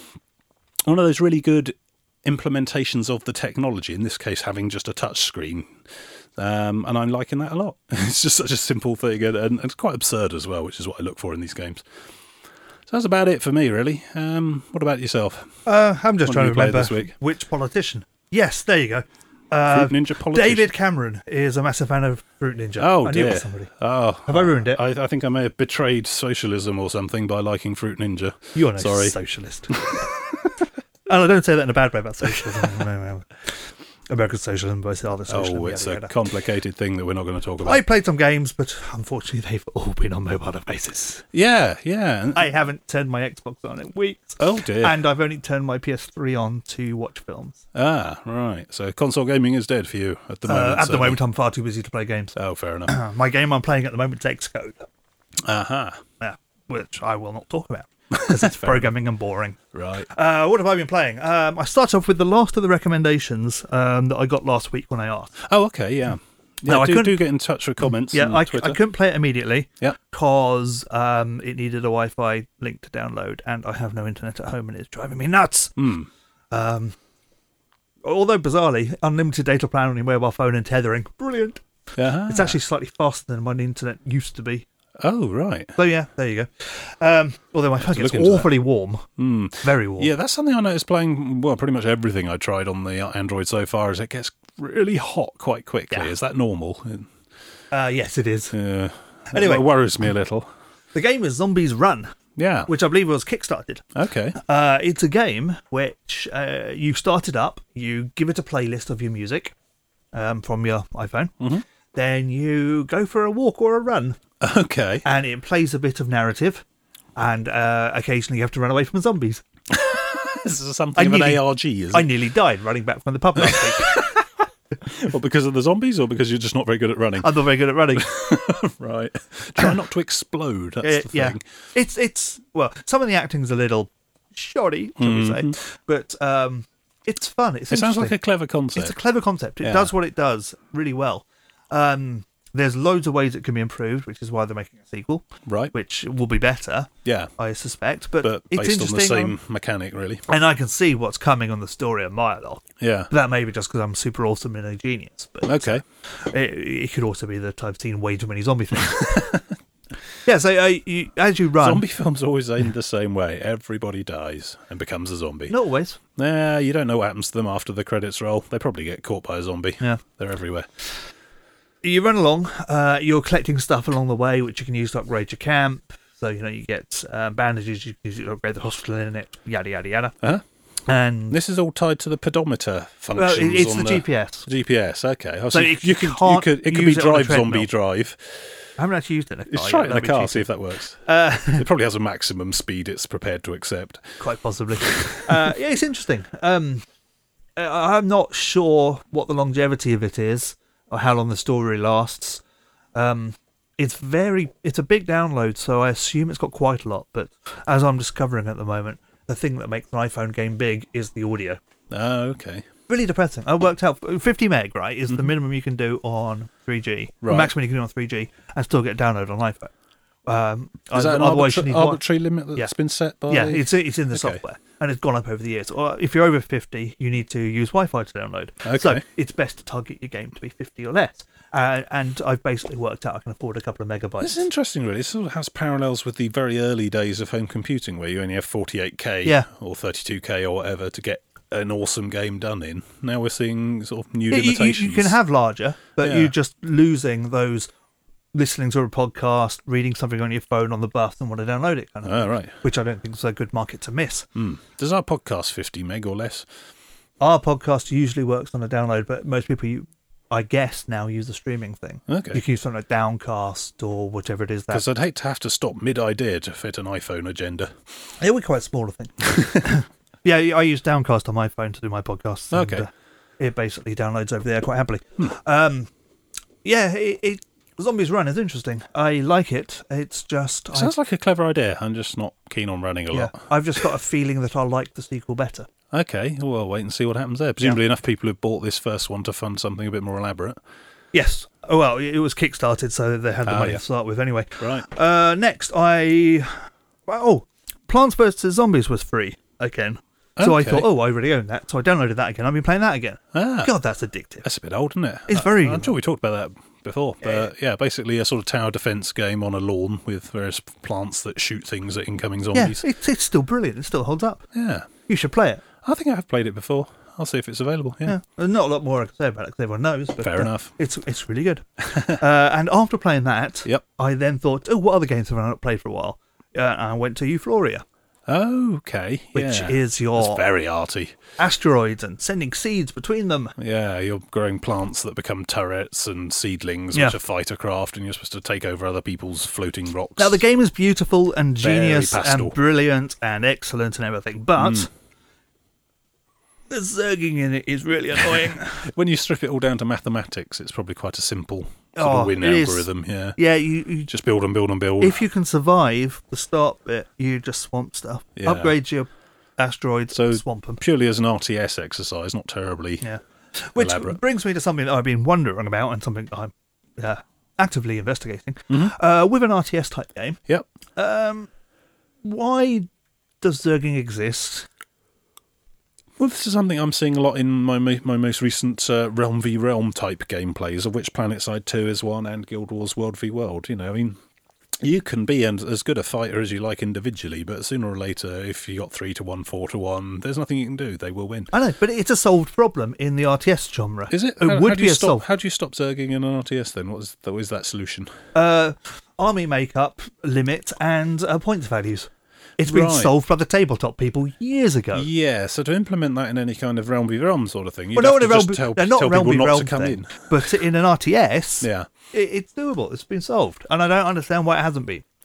one of those really good implementations of the technology. In this case, having just a touch screen. Um, and I'm liking that a lot. It's just such a simple thing, and, and it's quite absurd as well, which is what I look for in these games. So that's about it for me, really. Um, what about yourself? Uh, I'm just What trying did to you play remember this week? which politician. Yes, there you go. Uh, Fruit Ninja politician. David Cameron is a massive fan of Fruit Ninja. Oh I knew it dear. was somebody. Oh, Have I ruined it? I, I think I may have betrayed socialism or something by liking Fruit Ninja. You're no Sorry. socialist. And I don't say that in a bad way about socialism. No, no. American socialism versus other socialism. Oh, it's yada, a yada. complicated thing that we're not going to talk about. I played some games, but unfortunately they've all been on mobile devices. yeah, yeah. and- I haven't turned my Xbox on in weeks. oh dear. And I've only turned my P S three on to watch films. ah, right. So console gaming is dead for you at the Uh, moment. at the certainly. moment, I'm far too busy to play games. Oh, fair enough. My game I'm playing at the moment is Xcode, Aha. yeah, which I will not talk about because it's programming and boring. Right. Uh, what have I been playing? Um, I start off with the last of the recommendations um, that I got last week when I asked. Oh, okay. Yeah. Yeah. No, I do, couldn't- do get in touch with comments. Yeah, and I, I Twitter. couldn't play it immediately Yeah. because um, it needed a Wi-Fi link to download, and I have no internet at home, and it's driving me nuts. Hmm. Um, although bizarrely, unlimited data plan on your mobile phone and tethering, brilliant. Uh-huh. It's actually slightly faster than my internet used to be. Oh, right. So yeah, there you go. Um, although my phone to gets look into awfully warm, Hmm. very warm. Yeah, that's something I noticed playing, well, pretty much everything I tried on the Android so far, is it gets really hot quite quickly. Yeah. Is that normal? Uh, yes, it is. Yeah. Anyway. It worries me a little. The game is Zombies Run, Yeah. which I believe was kickstarted. Okay. Uh, it's a game which uh, you start it up, you give it a playlist of your music um, from your iPhone, Mhm. then you go for a walk or a run, Okay. and it plays a bit of narrative, and uh, occasionally you have to run away from zombies. This is something I of an nearly- A R G, is I it? nearly died running back from the pub last week. Well, because of the zombies, or because you're just not very good at running? I'm not very good at running. Right. Try not to explode. That's Uh, the yeah, thing. it's it's well, some of the acting's a little shoddy, shall we say, but um, it's fun. It's Mm-hmm. It sounds like interesting. a clever concept. It's a clever concept. It Yeah. does what it does really well. Um, There's loads of ways it can be improved, which is why they're making a sequel, Right. which will be better, Yeah. I suspect. But, But it's based on the interesting, same mechanic, really. and I can see what's coming on the story a mile off. Yeah. That may be just because I'm super awesome and a genius, but Okay. it, it could also be that I've seen way too many zombie things. yeah, so uh, you, as you run, Zombie films always end the same way. Everybody dies and becomes a zombie. not always. Nah, you don't know what happens to them after the credits roll. They probably get caught by a zombie. Yeah. They're everywhere. You run along, uh, you're collecting stuff along the way, which you can use to upgrade your camp. So, you know, you get uh, bandages, you can use it to upgrade the hospital in it, yada, yada, yada. Uh-huh. And This is all tied to the pedometer functions. well, it- it's on the G P S. G P S, okay. Oh, So so you you can, you can't could, it could be use it on a drive zombie treadmill. drive. I haven't actually used it in a car. Let's yet, try it in a that'd be car, cheeky. see if that works. Uh, It probably has a maximum speed it's prepared to accept. quite possibly. uh, yeah, it's interesting. Um, I- I'm not sure what the longevity of it is or how long the story lasts. Um, it's very, it's a big download, so I assume it's got quite a lot. But as I'm discovering at the moment, the thing that makes an iPhone game big is the audio. Oh, okay. Really depressing. I worked out fifty meg, right, is the minimum you can do on three G. The Right. maximum you can do on three G and still get download on iPhone. Um, Is that an otherwise you arbitra- need one- arbitrary limit that's Yeah. been set by? Yeah, it's it's in the Okay. software, and it's gone up over the years. Or if you're over fifty, you need to use Wi-Fi to download. Okay. So it's best to target your game to be fifty or less. Uh, and I've basically worked out I can afford a couple of megabytes. This is interesting, really. It sort of has parallels with the very early days of home computing, where you only have forty-eight K Yeah. or thirty-two K or whatever to get an awesome game done in. Now we're seeing sort of new Yeah, you, you, limitations. you can have larger, but Yeah. you're just losing those listening to a podcast, reading something on your phone on the bus, and want to download it, kind of. Oh, right. Which I don't think is a good market to miss. Hmm. Does our podcast fifty meg or less? Our podcast usually works on a download, but most people, you, I guess, now use the streaming thing. Okay. You can use something like Downcast or whatever it is. That Because I'd hate to have to stop mid-idea to fit an iPhone agenda. They were quite small, I think. yeah, I use Downcast on my phone to do my podcasts. and, Okay. uh, it basically downloads over there quite happily. Um, yeah, it, it Zombies Run is interesting. I like it. It's just... I, Sounds like a clever idea. I'm just not keen on running a yeah, lot. I've just got a feeling that I'll like the sequel better. Okay, well, I'll wait and see what happens there. Presumably enough people have bought this first one to fund something a bit more elaborate. Yes. Oh, well, it was kickstarted, so they had the Ah, money yeah. to start with anyway. Right. Uh, next, I... Oh, Plants versus. Zombies was free again. So I Okay. thought, oh, I already own that. So I downloaded that again. I've been playing that again. Ah. God, that's addictive. That's a bit old, isn't it? It's Uh, very I'm sure we talked about that before. But yeah, basically a sort of tower defense game on a lawn with various plants that shoot things at incoming Yeah, zombies. it's, it's still brilliant. It still holds up. Yeah. You should play it. I think I have played it before. I'll see if it's available. Yeah. Yeah. There's not a lot more I can say about it because everyone knows. But, Fair uh, enough. It's it's really good. uh, and after playing that, Yep. I then thought, oh, what other games have I not played for a while? Uh, and I went to Euphoria, Okay. which yeah. is your It's very arty. asteroids and sending seeds between them. Yeah, you're growing plants that become turrets and seedlings, Yeah. which are fighter craft, and you're supposed to take over other people's floating rocks. Now, the game is beautiful and Very genius pastel. and brilliant and excellent and everything, but Mm. the zerging in it is really annoying. When you strip it all down to mathematics, it's probably quite a simple sort Oh, of win it is. algorithm. Yeah, yeah, you, you just build and build and build. if you can survive the start bit, you just swamp stuff. Yeah. Upgrade your asteroids, So- swamp them. Purely as an R T S exercise, not terribly. Yeah. Which Elaborate. brings me to something that I've been wondering about and something that I'm uh, actively investigating. Mhm. Uh, with an R T S type game, Yep. um, why does zerging exist? Well, this is something I'm seeing a lot in my mo- my most recent uh, Realm v Realm type gameplays, of which PlanetSide two is one, and Guild Wars World v World. You know, I mean, you can be an, as good a fighter as you like individually, but sooner or later, if you got three to one, four to one, there's nothing you can do. They will win. I know, but it's a solved problem in the R T S genre. Is it? It how, would how do be you a stop? solve. How do you stop zerging in an R T S then? What is that? Is that solution? Uh, army makeup limit and uh, points values. It's been Right. solved by the tabletop people years ago. Yeah. So to implement that in any kind of Realm v Realm sort of thing, you'd Well, have no, to in a just realm, tell, they're not tell realm people v not realm to come thing, in. but in an R T S, Yeah. it, it's doable. It's been solved, and I don't understand why it hasn't been.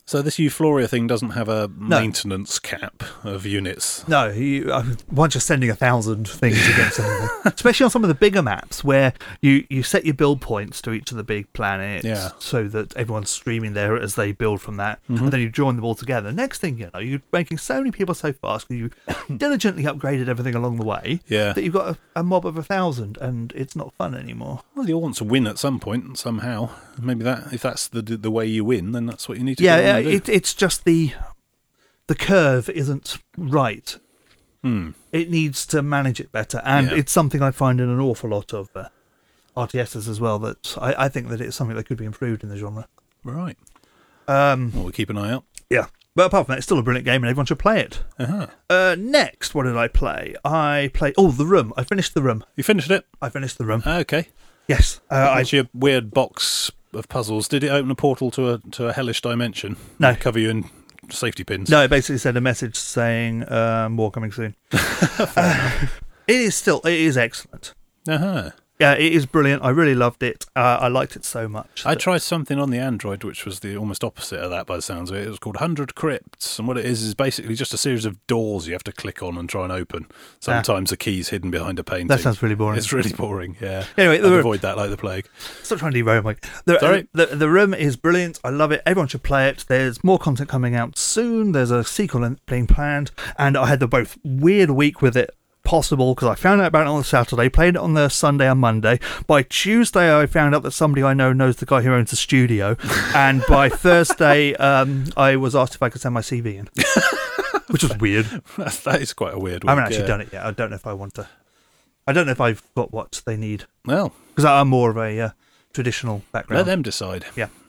So this Euphoria thing doesn't have a maintenance cap of units. No, you, uh, once you're sending a thousand things against anything, especially on some of the bigger maps where you, you set your build points to each of the big planets, Yeah. so that everyone's streaming there as they build from that, Mhm. and then you join them all together. Next thing you know, you're making so many people so fast because you diligently upgraded everything along the way Yeah. that you've got a, a mob of a thousand, and it's not fun anymore. Well, you want to win at some point somehow. Maybe that if that's the the way you win, then that's what you need to Yeah, go yeah on and do. it, it's just the the curve isn't right. Hmm. It needs to manage it better, and Yeah. it's something I find in an awful lot of uh, R T Ss as well. That I, I think that it's something that could be improved in the genre. Right. Um, Well, we'll keep an eye out. yeah, but apart from that, it's still a brilliant game, and everyone should play it. Uh-huh. Uh, next, what did I play? I played. Oh, The Room. I finished The Room. You finished it? I finished The Room. Okay. Yes, uh, I It's your weird box of puzzles. Did it open a portal to a to a hellish dimension? No. Cover you in safety pins? No, it basically said a message saying uh, more coming soon. uh, it is still, it is excellent. Uh-huh. Yeah, it is brilliant. I really loved it. Uh, I liked it so much. I that- tried something on the Android which was the almost opposite of that by the sounds of it. It was called one hundred Crypts, and what it is is basically just a series of doors you have to click on and try and open. Sometimes the key's hidden behind a painting. That sounds really boring. It's really boring, yeah. Anyway, I'd the- avoid that like the plague. Stop trying to derail my. The, Sorry. The, the Room is brilliant. I love it. Everyone should play it. There's more content coming out soon. There's a sequel in- being planned, and I had the both weird week with it possible because I found out about it on the Saturday, played it on the Sunday and Monday. By Tuesday, I found out that somebody I know knows the guy who owns the studio, and by Thursday, um, I was asked if I could send my C V in, which was weird. That's, that is quite a weird one. I haven't actually done it yet. I don't know if I want to. I don't know if I've got what they need Well, because I'm more of a uh, traditional let background. them decide.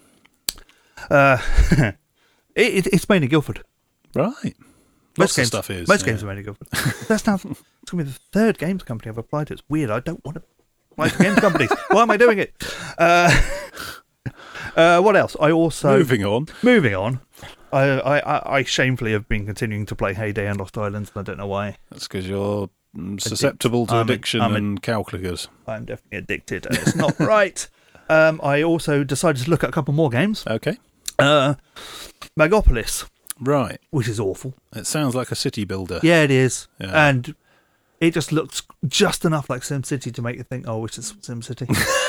Uh, it, it, it's made in Guildford. Right. Most Lots of games, stuff is. most yeah. games are made in Guildford. That's now it's going to be the third games company I've applied to. It's weird. I don't want to apply to games companies. Why am I doing it? Uh, uh, what else? I also Moving on. moving on. I, I I I shamefully have been continuing to play Heyday and Lost Islands, and I don't know why. That's because you're mm, susceptible to I'm a- addiction I'm a- and cow clickers. I'm definitely addicted, and it's not right. Um, I also decided to look at a couple more games. Okay. Uh, Megapolis, Right. which is awful. It sounds like a city builder. Yeah, it is. Yeah. And it just looks just enough like SimCity to make you think, oh, which is SimCity.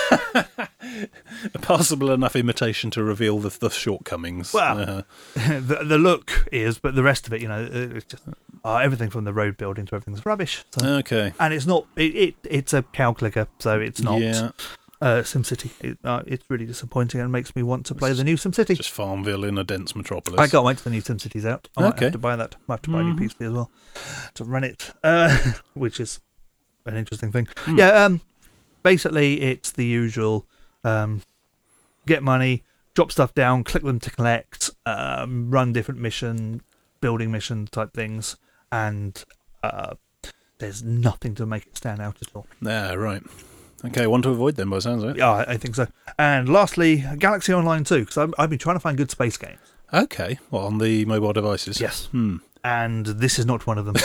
A passable enough imitation to reveal the, the shortcomings. Well, Uh, the, the look is, but the rest of it, you know, it's just uh, everything from the road building to everything's rubbish. So. okay. And it's not, it, it it's a cow clicker, so it's not Yeah. uh, SimCity. It, uh, it's really disappointing and makes me want to play the new SimCity. Just Farmville in a dense metropolis. I can't wait till the new SimCity's out. I might Okay. have to buy that. I might have to buy a Mhm. new P C as well to run it, uh, which is an interesting thing. Hmm. Yeah, um, basically it's the usual um, get money, drop stuff down, click them to collect, um, run different mission, building mission type things, and uh, there's nothing to make it stand out at all. Yeah, right. Okay, one to avoid then by the sounds of it. Yeah, I I think so. And lastly, Galaxy Online two, because I've been trying to find good space games. Okay. Well, on the mobile devices. Yes. Hmm. And this is not one of them.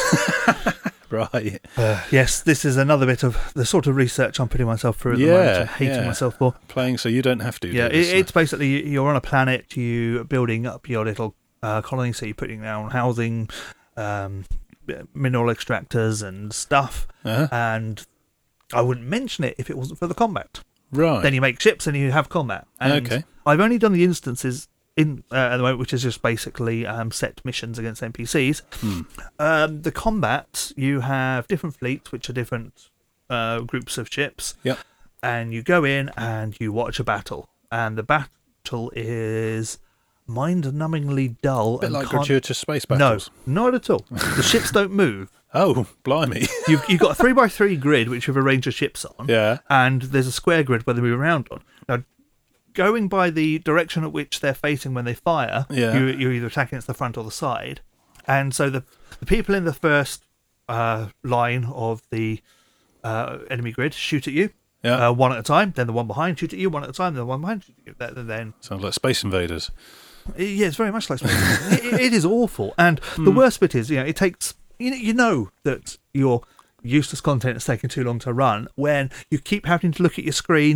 Right. Uh, yes, this is another bit of the sort of research I'm putting myself through at the Yeah, moment, which I'm hating yeah. myself for. Playing so you don't have to. Yeah, do it, this. it's basically you're on a planet, you building up your little uh, colony, so you're putting down housing, um, mineral extractors and stuff, Uh-huh. and I wouldn't mention it if it wasn't for the combat. Right. Then you make ships and you have combat. And Okay. I've only done the instances in uh, at the moment, which is just basically um, set missions against N P Cs. Hmm. Um, the combat, you have different fleets, which are different uh, groups of ships. Yep. And you go in and you watch a battle. And the battle is mind-numbingly dull. A bit and like can't- gratuitous space battles. No, not at all. The ships don't move. Oh, blimey. You've, you've got a three by three grid, which you've arranged your ships on. Yeah. And there's a square grid where they move around on. Now, going by the direction at which they're facing when they fire, Yeah. you, you're either attacking at the front or the side. And so the, the people in the first uh, line of the uh, enemy grid shoot at you, Yeah. uh, one at a time. Then the one behind shoot at you, one at a time. Then the one behind shoot at you. Then, then Sounds like Space Invaders. yeah, it's very much like Space it, it is awful. And Hmm. the worst bit is, you know, it takes you know, you know that your useless content is taking too long to run when you keep having to look at your screen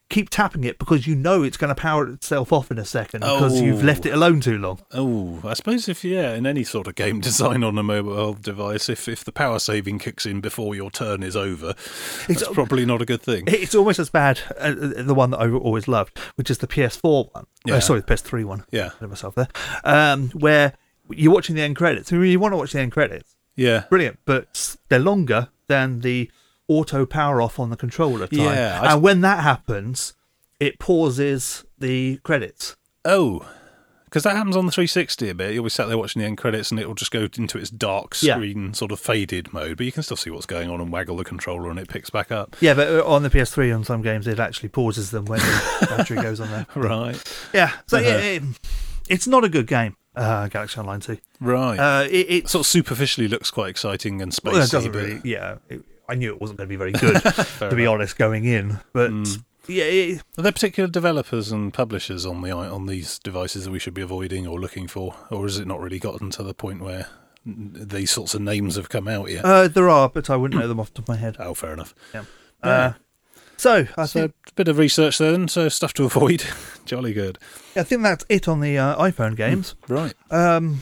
keep tapping it because you know it's going to power itself off in a second because Oh. you've left it alone too long. Oh, I suppose if, yeah, in any sort of game design on a mobile device, if, if the power saving kicks in before your turn is over, that's It's- probably not a good thing. It's almost as bad as the one that I always loved, which is the P S four one. Yeah. Oh, sorry, the P S three one. Yeah. I did myself there. Um, where you're watching the end credits. I mean, you want to watch the end credits. Yeah. Brilliant, but they're longer than the auto power off on the controller time. Yeah, I- and when that happens, it pauses the credits. Oh, because that happens on the three sixty a bit. You'll be sat there watching the end credits and it'll just go into its dark Yeah. screen, sort of faded mode, but you can still see what's going on and waggle the controller and it picks back up. Yeah, but uh, on the P S three on some games, it actually pauses them when the battery goes on there. Right. Yeah, so Uh-huh. yeah, it, it's not a good game, uh, Galaxy Online two. Right. Uh, it, it's sort of superficially looks quite exciting and spacey. Well, it doesn't but- really. Yeah, it, I knew it wasn't going to be very good, to be honest, going in. But Mm. yeah, it, Are there particular developers and publishers on the on these devices that we should be avoiding or looking for, or has it not really gotten to the point where these sorts of names have come out yet? uh, there are, but I wouldn't know them off the top of my head. oh, fair enough. Yeah. Yeah. Uh, so I So think a bit of research then, so stuff to avoid. Jolly good. I think that's it on the uh, iPhone games. Right. Um,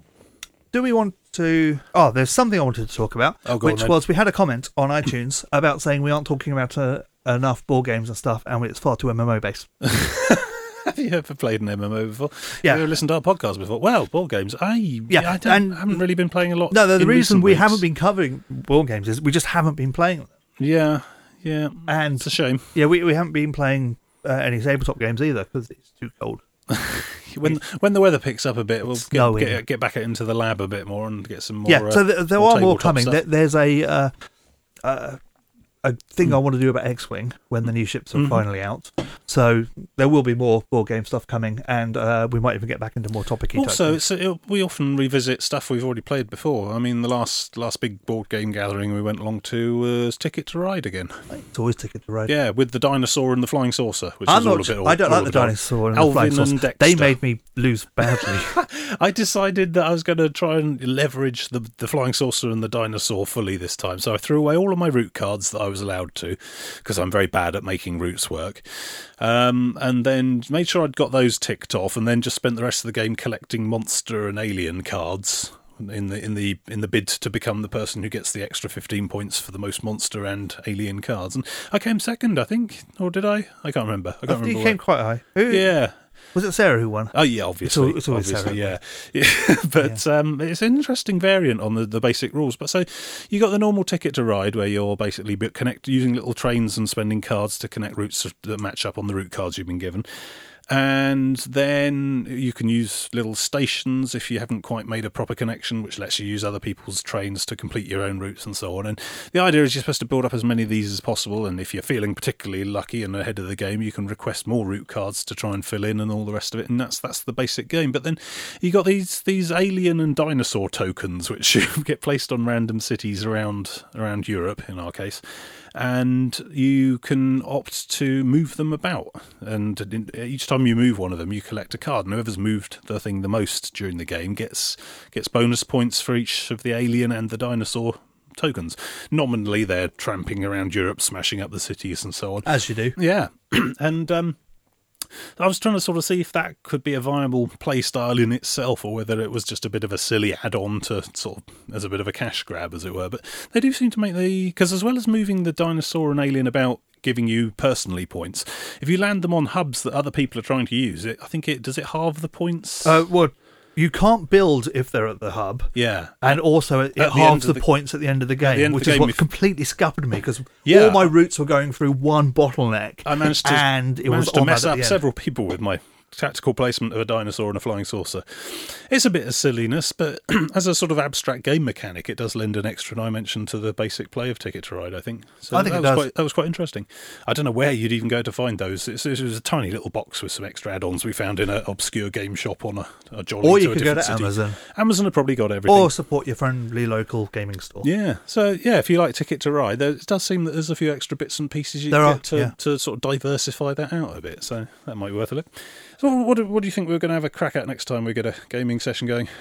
do we want to? Oh, there's something I wanted to talk about, Oh, go on which then. was we had a comment on iTunes about saying we aren't talking about uh, enough board games and stuff, and it's far too M M O based. Have you ever played an M M O before? Yeah. Have you ever listened to our podcast before? Well, board games. I Yeah, I don't, and- haven't really been playing a lot. No, the, the in reason recent we weeks. haven't been covering board games is we just haven't been playing them, Yeah, yeah. and It's a shame. yeah, we we haven't been playing uh, any tabletop games either because it's too cold. When when the weather picks up a bit, we'll get, Snowing. get get back into the lab a bit more and get some more. Yeah, so uh, th- there more are more tabletop coming. stuff. There, there's a uh, uh, a thing Hmm. I want to do about X-Wing when the new ships are Mhm. finally out. So there will be more board game stuff coming, and uh, we might even get back into more topicy. Also, type it's, it, we often revisit stuff we've already played before. I mean, the last last big board game gathering we went along to was Ticket to Ride again. things. It's always Ticket to Ride. Yeah, with the dinosaur and the flying saucer, which I'm is all not. a bit. I don't all like a the bit- dinosaur and the Alvin flying saucer. and Dexter. They made me lose badly. I decided that I was going to try and leverage the the flying saucer and the dinosaur fully this time, so I threw away all of my route cards that I was allowed to, because I'm very bad at making routes work. Um, and then made sure I'd got those ticked off, and then just spent the rest of the game collecting monster and alien cards in the in the in the bid to become the person who gets the extra fifteen points for the most monster and alien cards. And I came second, I think, or did I? I can't remember. I I can't think you remember. came quite high. Who, what- yeah. Was it Sarah who won? Oh yeah, obviously, It's al- it's always obviously, yeah. Sarah, yeah. But Um, it's an interesting variant on the, the basic rules. But so you got the normal Ticket to Ride, where you're basically bit connect using little trains and spending cards to connect routes that match up on the route cards you've been given. And then you can use little stations if you haven't quite made a proper connection, which lets you use other people's trains to complete your own routes and so on. And the idea is you're supposed to build up as many of these as possible. And if you're feeling particularly lucky and ahead of the game, you can request more route cards to try and fill in and all the rest of it. And that's that's the basic game. But then you got these these alien and dinosaur tokens, which get placed on random cities around around Europe, in our case. And you can opt to move them about. And in- each time you move one of them, you collect a card. And whoever's moved the thing the most during the game gets gets bonus points for each of the alien and the dinosaur tokens. Nominally, they're tramping around Europe, smashing up the cities and so on. As you do. Yeah. and um, I was trying to sort of see if that could be a viable play style in itself, or whether it was just a bit of a silly add-on to sort of as a bit of a cash grab, as it were. But they do seem to make the, because as well as moving the dinosaur and alien about, giving you personally points, if you land them on hubs that other people are trying to use, it I think it does it halve the points. Uh, well, you can't build if they're at the hub. yeah. And also, it, it At the halves end the, of the- points at the end of the game, the end of which the is game, what if- completely scuppered me because Yeah. all my routes were going through one bottleneck. I managed to and it was managed to on mess that at up the end. several people with my tactical placement of a dinosaur and a flying saucer. It's a bit of silliness, but as a sort of abstract game mechanic, it does lend an extra dimension to the basic play of Ticket to Ride, I think. So I think that it was does. Quite, that was quite interesting. I don't know where you'd even go to find those. It's, it was a tiny little box with some extra add-ons we found in an obscure game shop on a, a jolly Or to you a could go to different city. Amazon. Amazon have probably got everything. Or support your friendly local gaming store. Yeah, so yeah, if you like Ticket to Ride, there, it does seem that there's a few extra bits and pieces you There can are, get to, yeah. to sort of diversify that out a bit, so that might be worth a look. So what do, what do you think we're going to have a crack at next time we get a gaming session going?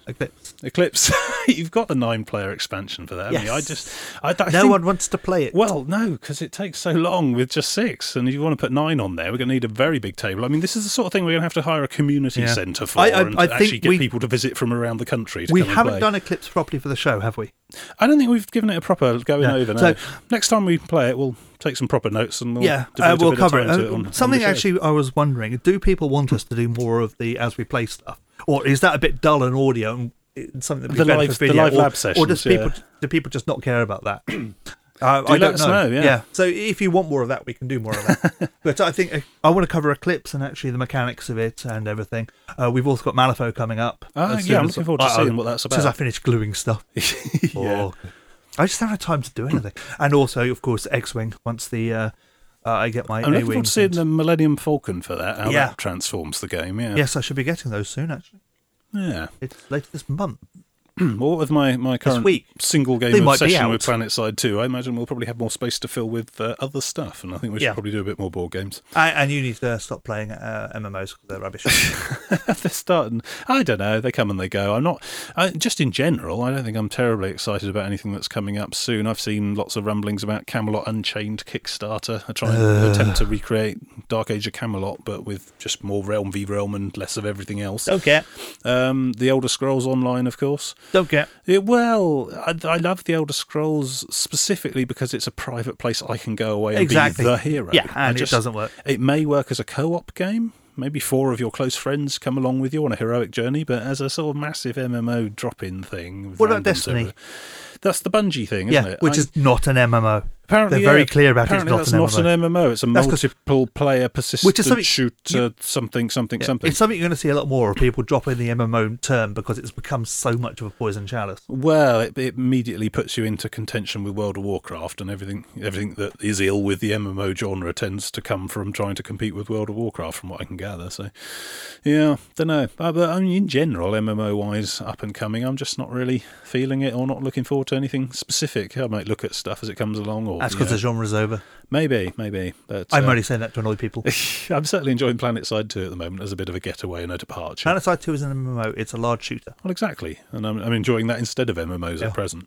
Eclipse. Eclipse. You've got the nine-player expansion for that, haven't Yes. you? I just, I, I No think, one wants to play it. Well, no, because it takes so long with just six, and if you want to put nine on there, we're going to need a very big table. I mean, this is the sort of thing we're going to have to hire a community Yeah. centre for, I- I- and I actually think get we- people to visit from around the country to we come and haven't play. done Eclipse properly for the show, have we? I don't think we've given it a proper going No. over. No. So- Next time we play it, we'll take some proper notes and we'll Yeah, devote uh, we'll a bit cover of it. time to Uh, it on, on Something the show. actually, I was wondering: do people want us to do more of the as we play stuff, or is that a bit dull and audio and it's something that would be The better live- for the video, live or, lab or sessions, does people yeah. do people just not care about that? Uh, Do I let don't us know. know, yeah. So if you want more of that, we can do more of that. But I think uh, I want to cover Eclipse and actually the mechanics of it and everything. Uh, we've also got Malifaux coming up. Ah, as yeah, soon I'm as- looking forward to I- seeing I- what that's As soon as I about. finish gluing stuff. Yeah. Oh, I just haven't had time to do anything. And also, of course, X-Wing, once the uh, uh, I get my I'm looking forward to A-Wings. seeing and- the Millennium Falcon for that, how Yeah. that transforms the game, yeah. Yes, I should be getting those soon, actually. Yeah. It's later this month. Well, what with my, my current week. single game They might be obsession out. with PlanetSide two, I imagine we'll probably have more space to fill with uh, other stuff, and I think we should Yeah. probably do a bit more board games. I, and you need to stop playing uh, M M Os because they're rubbish. They're starting. I don't know. They come and they go. I'm not. I, just in general, I don't think I'm terribly excited about anything that's coming up soon. I've seen lots of rumblings about Camelot Unchained Kickstarter. I try and Uh. attempt to recreate Dark Age of Camelot, but with just more Realm v Realm and less of everything else. Don't care. Um, the Elder Scrolls Online, of course. Don't care. It, well, I, I love the Elder Scrolls specifically because it's a private place I can go away and Exactly. be the hero. Yeah, I and just- it doesn't work. It may work as a co-op game. Maybe four of your close friends come along with you on a heroic journey, but as a sort of massive M M O drop-in thing. with What about randoms Destiny? over- That's the Bungie thing, isn't Yeah, it? which I- is not an M M O. apparently they're very yeah, clear about it's apparently not that's an not M M O. an M M O. It's a That's 'cause- multiple player persistent Which is something- shooter, something, something, Yeah, something. It's something you're going to see a lot more of people dropping the M M O term because it's become so much of a poison chalice. Well, it, it immediately puts you into contention with World of Warcraft, and everything everything that is ill with the M M O genre tends to come from trying to compete with World of Warcraft, from what I can gather. So, yeah, don't know. Uh, but I mean, in general, M M O-wise, up and coming, I'm just not really feeling it or not looking forward to anything specific. I might look at stuff as it comes along. Or, That's you because know, the genre's over. maybe, maybe. But I'm uh, only saying that to annoy people. I'm certainly enjoying PlanetSide two at the moment as a bit of a getaway and a departure. PlanetSide two is an M M O. It's a large shooter. Well, exactly, and I'm, I'm enjoying that instead of M M Os Yeah. at present.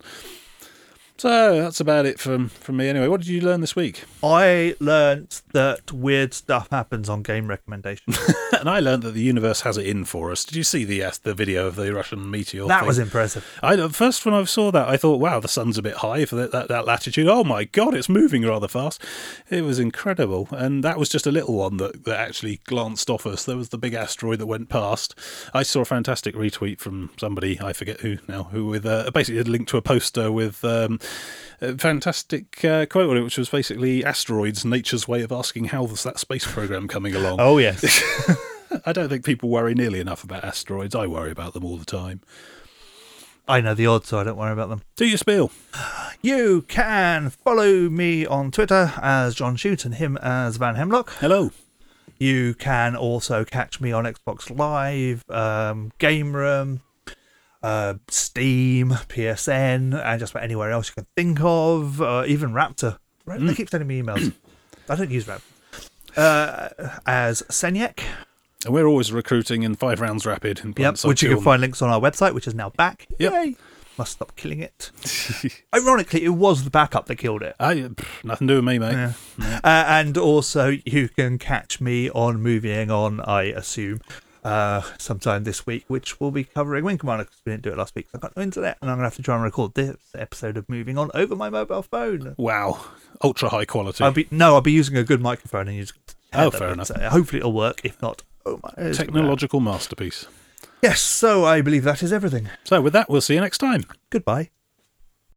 So that's about it from, from me anyway. What did you learn this week? I learnt that weird stuff happens on game recommendations. And I learned that the universe has it in for us. Did you see the uh, the video of the Russian meteor That thing? was impressive. I, first, when I saw that, I thought, wow, the sun's a bit high for that, that, that latitude. Oh, my God, it's moving rather fast. It was incredible. And that was just a little one that, that actually glanced off us. There was the big asteroid that went past. I saw a fantastic retweet from somebody, I forget who now, who with uh, basically a link to a poster with um, a fantastic uh, quote on it, which was basically asteroids, nature's way of asking how's that space program coming along. Oh, yes. I don't think people worry nearly enough about asteroids. I worry about them all the time. I know the odds, so I don't worry about them. Do your spiel. You can follow me on Twitter as John Shoot and him as Van Hemlock. Hello. You can also catch me on Xbox Live, um, Game Room, uh, Steam, P S N, and just about anywhere else you can think of, uh, even Raptor. Right? They keep sending me emails. I don't use Raptor. Uh, as Senyek. And we're always recruiting in Five Rounds Rapid. In Yep, which you can find links on our website, which is now back. Yep. Yay! Must stop killing it. Ironically, it was the backup that killed it. I, pff, nothing to do with me, mate. Yeah. Uh, and also, you can catch me on Moving On, I assume, uh, sometime this week, which we'll be covering Wing Commander because we didn't do it last week. So I've got no internet, and I'm going to have to try and record this episode of Moving On over my mobile phone. Wow. Ultra high quality. I'll be no, I'll be using a good microphone and use. Oh, fair enough. So hopefully, it'll work. If not, oh my! it's gonna- Technological masterpiece. Yes. So I believe that is everything. So with that, we'll see you next time. Goodbye.